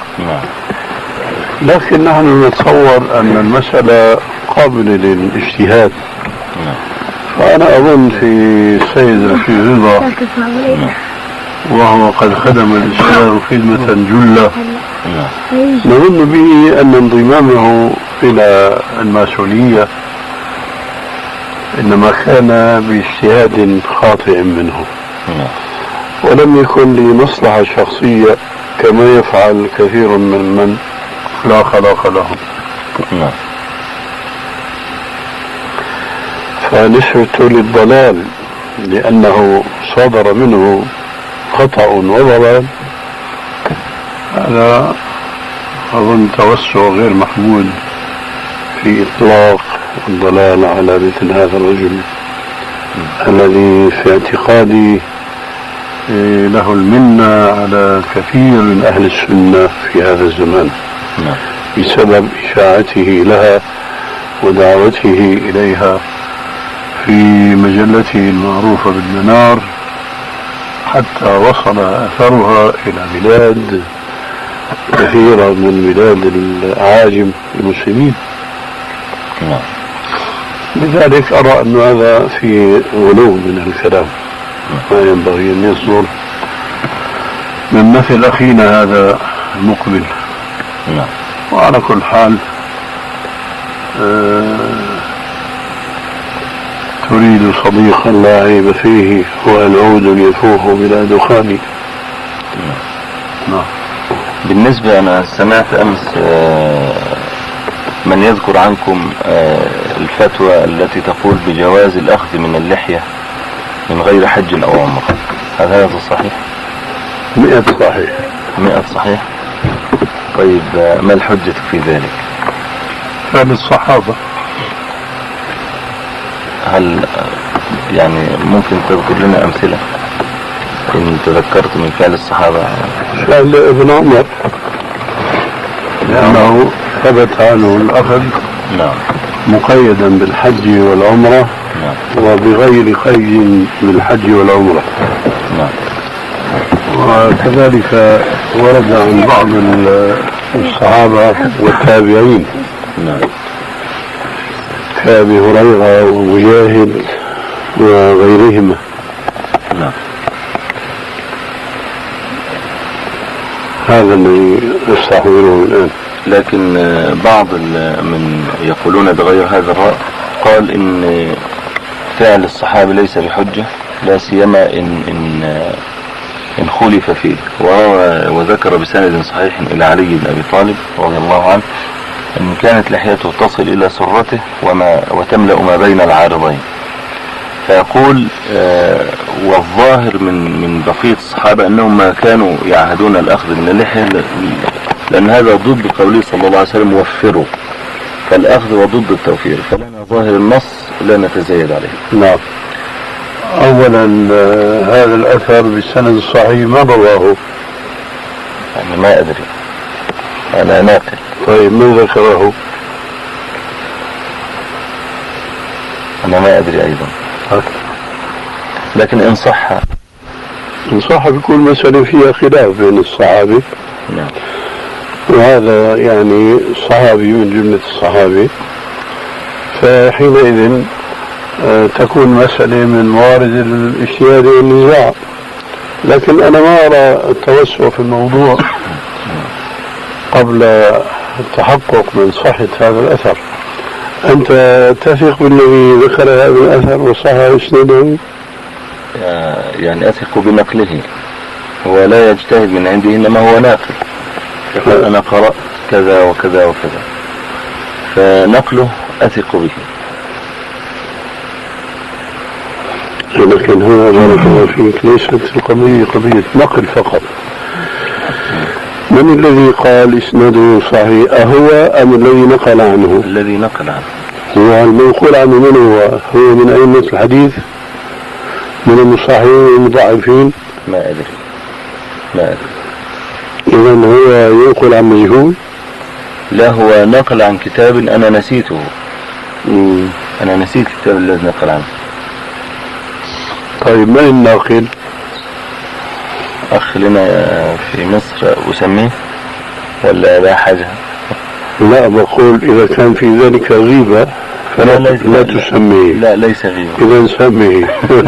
لكن نحن نتصور أن المسألة قابلة للاجتهاد. فأنا أظن في السيد رشيد رضا وهو قد خدم الإسلام خدمة جلة، نظن به أن انضمامه إلى الماسونية إنما كان باجتهاد خاطئ منه، ولم يكن لمصلحة شخصية كما يفعل كثير من من لا خلاق لهم. فنسبة للضلال لأنه صدر منه خطأ وضلال، هذا أظن توسع غير محمود في إطلاق الضلال على مثل هذا الرجل الذي في اعتقادي له المنة على كثير من أهل السنة في هذا الزمان بسبب إشاعته لها ودعوته إليها في مجلته المعروفة بالمنار، حتى وصل أثرها إلى بلاد كثيرة من بلاد الأعاجم المسلمين. لذلك أرى أن هذا في غلو من الكلام، ما ينبغي أن يصدر من مثل أخينا هذا المقبل. وعلى كل حال آه تريد صديقا لا عيب فيه والعود يفوه بلا دخان. نعم. بالنسبة أنا سمعت أمس من يذكر عنكم الفتوى التي تقول بجواز الأخذ من اللحية من غير حج أو عمرة، هل هذا صحيح؟ مئة صحيح. مئة صحيح. طيب ما الحجة في ذلك؟ فعل الصحابة. هل يعني ممكن تذكر لنا أمثلة إن تذكرت من فعل الصحابة؟ فعل ابن عمر لأنه ثبت عنه الأخذ نعم مقيدا بالحج والعمرة نعم. وبغير قيد بالحج والعمرة نعم. وكذلك ورد عن بعض الصحابة والتابعين نعم. كأبي هريرة ومجاهد وغيرهما. نعم. هذا الذي يستحضره الآن. لكن بعض من يقولون بغير هذا الرأي قال إن فعل الصحابة ليس بحجة، لا سيما إن إن إن خلف فيه، وذكر بسند صحيح إلى علي بن أبي طالب رضي الله عنه أن كانت لحيته تصل إلى سرته وما وتملأ ما بين العارضين، فيقول آه والظاهر من من بقية الصحابة أنهم ما كانوا يعهدون الأخذ من اللحية، لأن هذا ضد قوله صلى الله عليه وسلم وفروا، فالأخذ وضد التوفير، فلنا ظاهر النص لا نتزايد عليه. نعم. أولا هذا الأثر بالسند الصحيح ما رواه؟ يعني ما أدري، أنا ناقل. طيب من ذكره؟ أنا ما أدري أيضا، لكن إن صح إن صح بيكون مسألة فيها خلاف بين الصحابة. نعم. وهذا يعني صحابي من جملة الصحابة، فحينئذ تكون مسألة من موارد الاجتهاد والنزاع. لكن أنا ما أرى التوسع في الموضوع قبل التحقق من صحة هذا الأثر. أنت تثق بالذي ذكر هذا الأثر وصح إسناده؟ يعني أثق بنقله، هو لا يجتهد من عنده إنما هو ناقل، يقول أنا قرأت كذا وكذا وكذا، فنقله أثق به. لكن هو بارك الله فيك ليست القضية قضية نقل فقط. من الذي قال إسناده صحيح، أهو أم الذي نقل عنه؟ الذي نقل عنه. هو المنقول عنه من هو؟ هو من أئمة الحديث، من المصححين والمضاعفين؟ ما أدري ما أدري. إذن هو ينقل عن مجهول؟ لا، هو نقل عن كتاب أنا نسيته. مم. أنا نسيت الكتاب الذي نقل عنه. طيب من الناقل؟ أخ لنا في مصر أسميه ولا لا حاجة؟ لا، بقول إذا كان في ذلك غيبة فلا لا, لا تسميه. لا ليس غيبة. إذا سميه.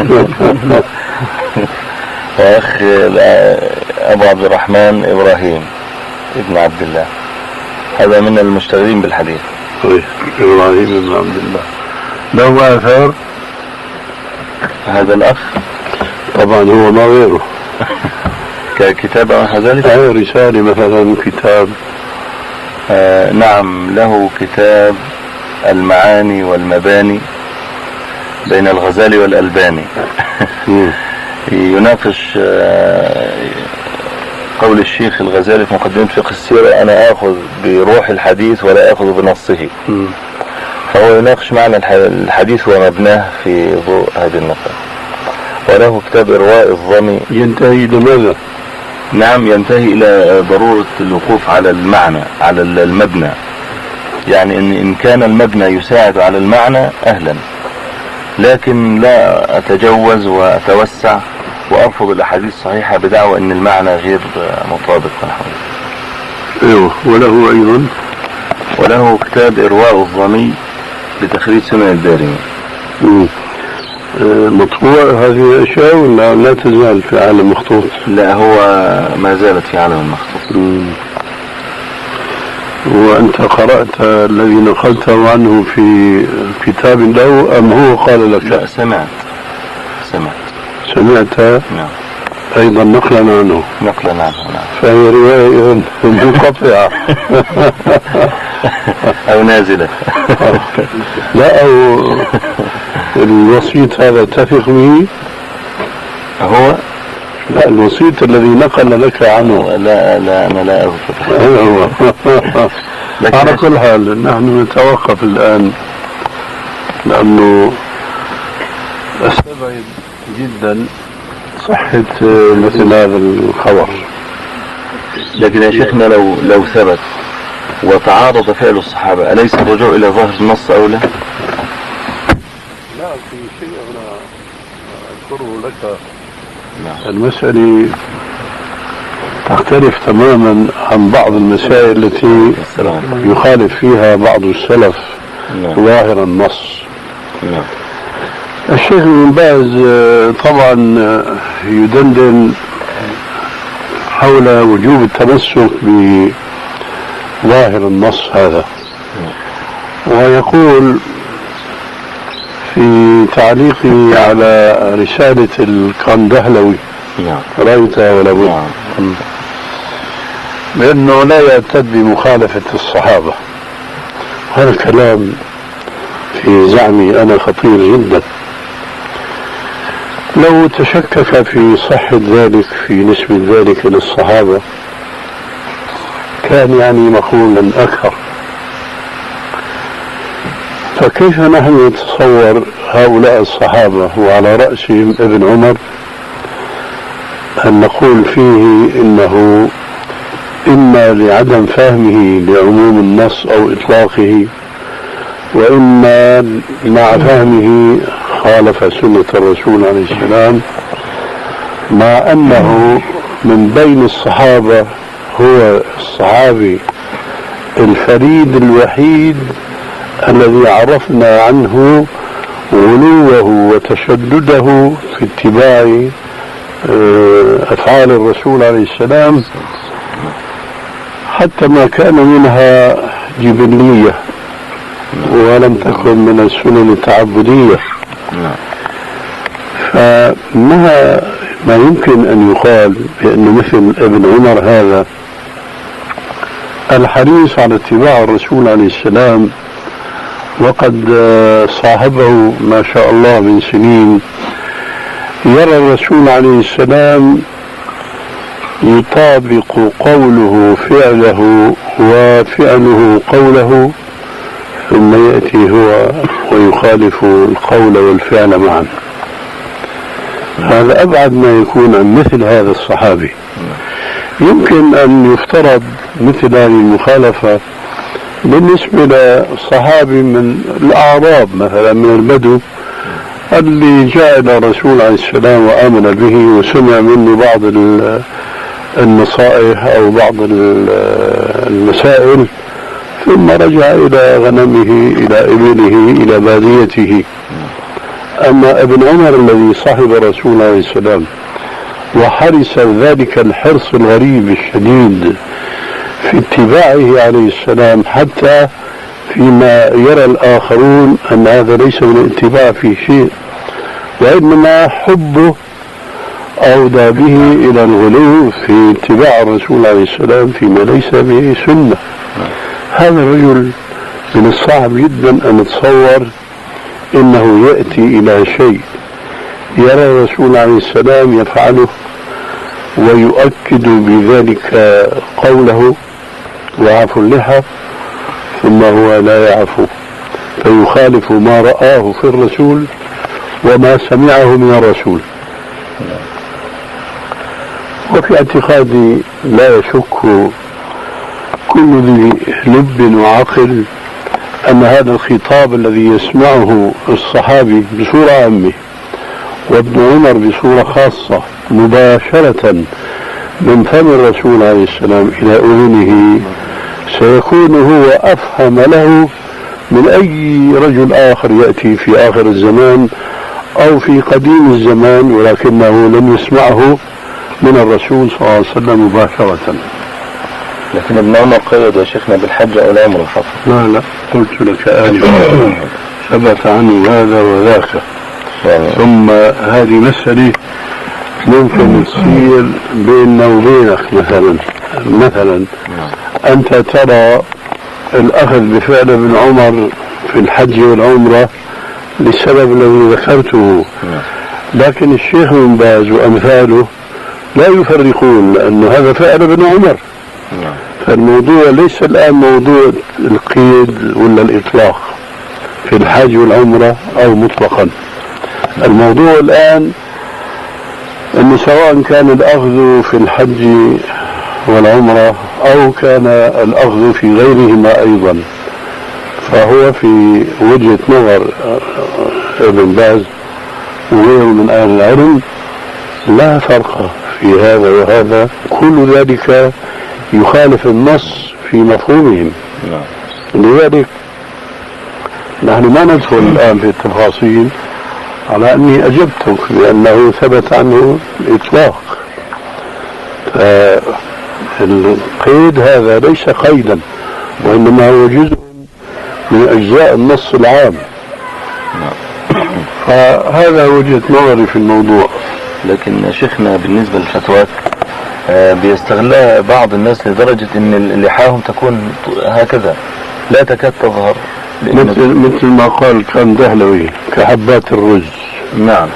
وأخ أبو عبد الرحمن إبراهيم ابن عبد الله، هذا من المشتغلين بالحديث. إبراهيم ابن عبد الله له آثار؟ هذا الأخ طبعا هو ما غيره. ككتاب أو كذلك؟ أي رسالة مثلا، كتاب؟ آه نعم، له كتاب المعاني والمباني بين الغزالي والألباني. يناقش آه قول الشيخ الغزالي في مقدمة فقه السيرة: أنا آخذ بروح الحديث ولا آخذ بنصه. م. فهو يناقش معنى الحديث ومبناه في ضوء هذه النقطة. وله كتاب إرواء الظمي. ينتهي إلى ماذا؟ نعم، ينتهي إلى ضرورة الوقوف على المعنى، على المبنى. يعني إن إن كان المبنى يساعد على المعنى أهلا، لكن لا أتجوز وأتوسع وأرفض الأحاديث الصحيحة بدعوى أن المعنى غير مطابق. أيوه. وله أيضا وله كتاب إرواء الظمي لتخريج سنن الدارمي. مطبوع هذه الأشياء ولا لا تزال في عالم مخطوط؟ لا، هو ما زالت في عالم المخطوط. وأنت قرأت الذي نقلته عنه في كتاب له أم هو قال لك؟ لا، سمعت سمعت سمعت نعم. أيضا نقلا عنه. نقلا عنه نعم. فهي رواية منقطعة أو نازلة. لا، أو الوسيط هذا تثق به؟ هو لا، الوسيط الذي نقل لك عنه. لا لا أنا لا أذكر. على كل حال نحن نتوقف الآن، لأنه أستبعد جدا صحة مثل هذا الخبر. لكن يا شيخنا لو لو ثبت وتعارض فعل الصحابة، أليس الرجوع إلى ظاهر النص أولى؟ لا، في شيء أنا أذكره لك. المسألة تختلف تماما عن بعض المسائل التي يخالف فيها بعض السلف ظاهر النص. الشيخ ابن باز طبعا يدندن حول وجوب التمسك بظاهر النص هذا، ويقول في تعليقه على رسالة الكندهلوي رأيتها ولا بد، بأنه لا يعتد بمخالفة الصحابة. هذا الكلام في زعمي أنا خطير جدا. لو تشكك في صحة ذلك، في نسبة ذلك للصحابة، كان يعني مقولا أكثر. فكيف نحن نتصور هؤلاء الصحابة وعلى رأسهم ابن عمر أن نقول فيه إنه إما لعدم فهمه لعموم النص أو إطلاقه، وإما مع فهمه خالف سنة الرسول عليه السلام، مع أنه من بين الصحابة هو الصحابي الفريد الوحيد الذي عرفنا عنه غلوه وتشدده في اتباع أفعال الرسول عليه السلام، حتى ما كان منها جبلية ولم تكن من السنن التعبدية. فما ما يمكن أن يقال بأن مثل ابن عمر هذا الحريص على اتباع الرسول عليه السلام، وقد صاحبه ما شاء الله من سنين، يرى الرسول عليه السلام يطابق قوله فعله وفعله قوله، ثم يأتي هو ويخالف القول والفعل معا. هذا أبعد ما يكون عن مثل هذا الصحابي. يمكن أن يفترض مثل هذه المخالفة بالنسبة لصحابي من الأعراب مثلا، من البدو اللي جاء إلى الرسول عليه السلام وآمن به وسمع منه بعض النصائح أو بعض المسائل، ثم رجع إلى غنمه إلى إبله إلى باديته. أما ابن عمر الذي صاحب الرسول عليه السلام وحرص ذلك الحرص الغريب الشديد في اتباعه عليه السلام، حتى فيما يرى الآخرون أن هذا ليس من الاتباع في شيء، وإنما حبه أودى به إلى الغلو في اتباع الرسول عليه السلام فيما ليس به سنة. هذا الرجل من الصعب جدا أن نتصور إنه يأتي إلى شيء يرى الرسول عليه السلام يفعله ويؤكد بذلك قوله وعفو اللحى، ثم هو لا يعفو فيخالف ما رآه في الرسول وما سمعه من الرسول. وفي اعتقادي لا يشك كل ذي لب وعقل أن هذا الخطاب الذي يسمعه الصحابي بصورة عامة وابن عمر بصورة خاصة مباشرة من فم الرسول عليه السلام إلى أذنه سيكون هو أفهم له من أي رجل آخر يأتي في آخر الزمان أو في قديم الزمان، ولكنه لم يسمعه من الرسول صلى الله عليه وسلم مباشرة. لكن ابن عمر قيد يا شيخنا بالحج أو العمرة فقط. لا لا، قلت لك آنفا ثبت عنه هذا وذاك. ثم هذه مسألة ممكن تصير بيننا وبينك. مثلا مثلا أنت ترى الأخذ بفعل ابن عمر في الحج والعمرة للسبب الذي ذكرته، لكن الشيخ بن باز وأمثاله لا يفرقون لأن هذا فعل ابن عمر. فالموضوع ليس الآن موضوع القيد ولا الإطلاق في الحج والعمرة أو مطلقا. الموضوع الآن أنه سواء كان الأخذ في الحج والعمرة أو كان الأخذ في غيرهما أيضا، فهو في وجهة نظر ابن باز وغيره من أهل العلم لا فرق في هذا وهذا، كل ذلك يخالف النص في مفهومهم. لذلك نحن ما ندخل الآن في التفاصيل، على أني أجبتك بأنه ثبت عنه الإطلاق. فالقيد هذا ليس قيدا، وإنما هو جزء من أجزاء النص العام. فهذا وجهة نظري في الموضوع. لكن شيخنا بالنسبة للفتوات بيستغلها بعض الناس لدرجة ان لحاهم تكون هكذا لا تكاد تظهر، مثل, مثل ما قال كان دهلوي كحبات الرز. نعم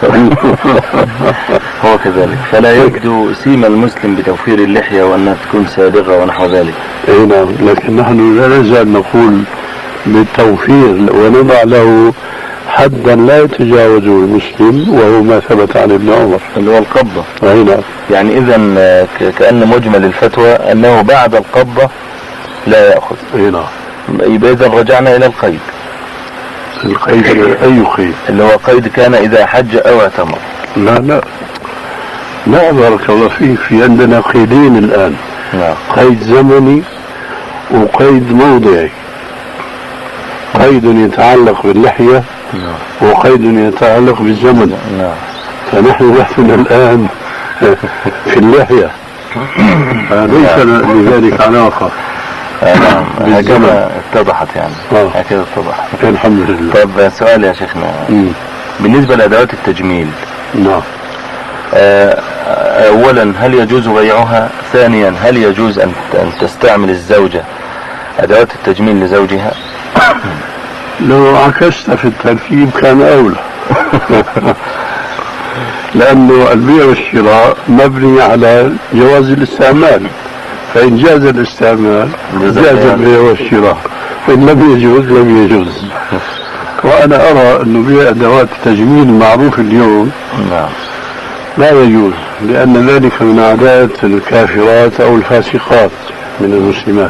هو كذلك، فلا يبدو سيما المسلم بتوفير اللحية وأنها تكون سابغة ونحو ذلك. اي نعم، لكن نحن لا نزال نقول بالتوفير ونضع له حدا لا يتجاوزه المسلم، وهو ما ثبت عن ابن عمر اللي هو القبضة. اي نعم. يعني إذا كأن مجمل الفتوى أنه بعد القبضة لا يأخذ. اي نعم. يبقى إذا رجعنا إلى القيد. القيد أي قيد؟ اللي هو قيد كان إذا حج أو اعتمر. لا لا لا بارك الله فيك، في عندنا قيدين الآن. نعم. قيد زمني وقيد موضعي. قيد يتعلق باللحية وقيد يتعلق بالزمن. نعم. فنحن بحثنا الآن في اللحية. ليس لذلك علاقة. نعم هكذا اتضحت يعني. آه. هكذا اتضحت. الحمد لله. طب سؤال يا شيخنا، مم. بالنسبة لأدوات التجميل، نعم. أولا هل يجوز بيعها؟ ثانيا هل يجوز أن أن تستعمل الزوجة أدوات التجميل لزوجها؟ لو عكست في التركيب كان أولى. لأنه البيع والشراء مبني على جواز الاستعمال، فإن جاز الاستعمال جاز البيع والشراء، فإن لم يجوز لم يجوز. وأنا أرى أنه بيع أدوات التجميل المعروف اليوم نعم لا يجوز، لأن ذلك من عادات الكافرات أو الفاسقات من المسلمات.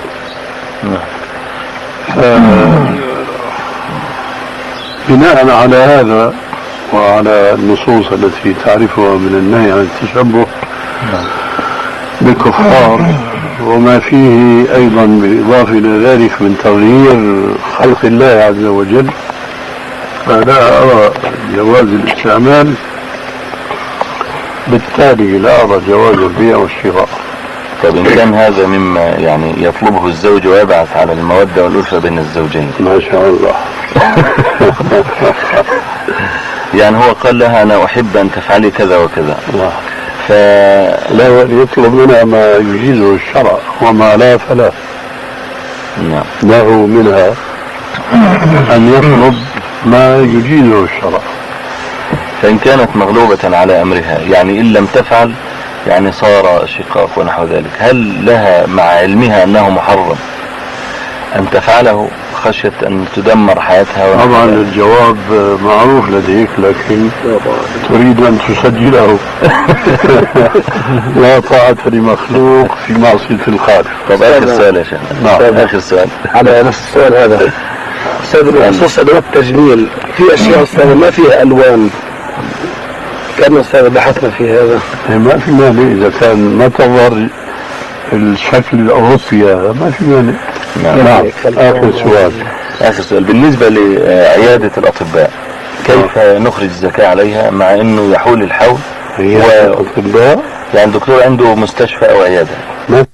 بناء على هذا وعلى النصوص التي تعرفها من النهي عن التشبه بالكفار وما فيه أيضا بالإضافة إلى ذلك من تغيير خلق الله عز وجل، فلا أرى جواز الاستعمال، بالتالي لا أرى جواز البيع والشراء. طب إن كان هذا مما يعني يطلبه الزوج ويبعث على المودة والألفة بين الزوجين، ما شاء الله. يعني هو قال لها أنا أحب أن تفعلي كذا وكذا، فلا يطلب منها ما يجيزه الشرع، وما لا فلا. نعم. له منها أن يطلب ما يجيزه الشرع. فإن كانت مغلوبة على أمرها، يعني إن لم تفعل يعني صار شقاق ونحو ذلك، هل لها مع علمها أنه محرم أن تفعله خشية أن تدمر حياتها؟ طبعا الجواب معروف لديك، لكن تريد أن تسجله. لا طاعة لمخلوق في معصية الخالق. طب آخر سؤال يا شيخ. نعم. آخر سؤال على نفس السؤال هذا أستاذ، بخصوص أدوات التجميل في أشياء أستاذ ما فيها ألوان، كان أستاذ بحثنا في هذا. ما في مانع إذا كان ما تظهر الشكل الأوروبي هذا، ما في مانع. نعم. نعم. آخر سؤال. آخر سؤال بالنسبة لعيادة الأطباء، كيف نخرج الزكاة عليها مع أنه يحول الحول؟ هي الأطباء يعني الدكتور عنده مستشفى أو عيادة؟ ما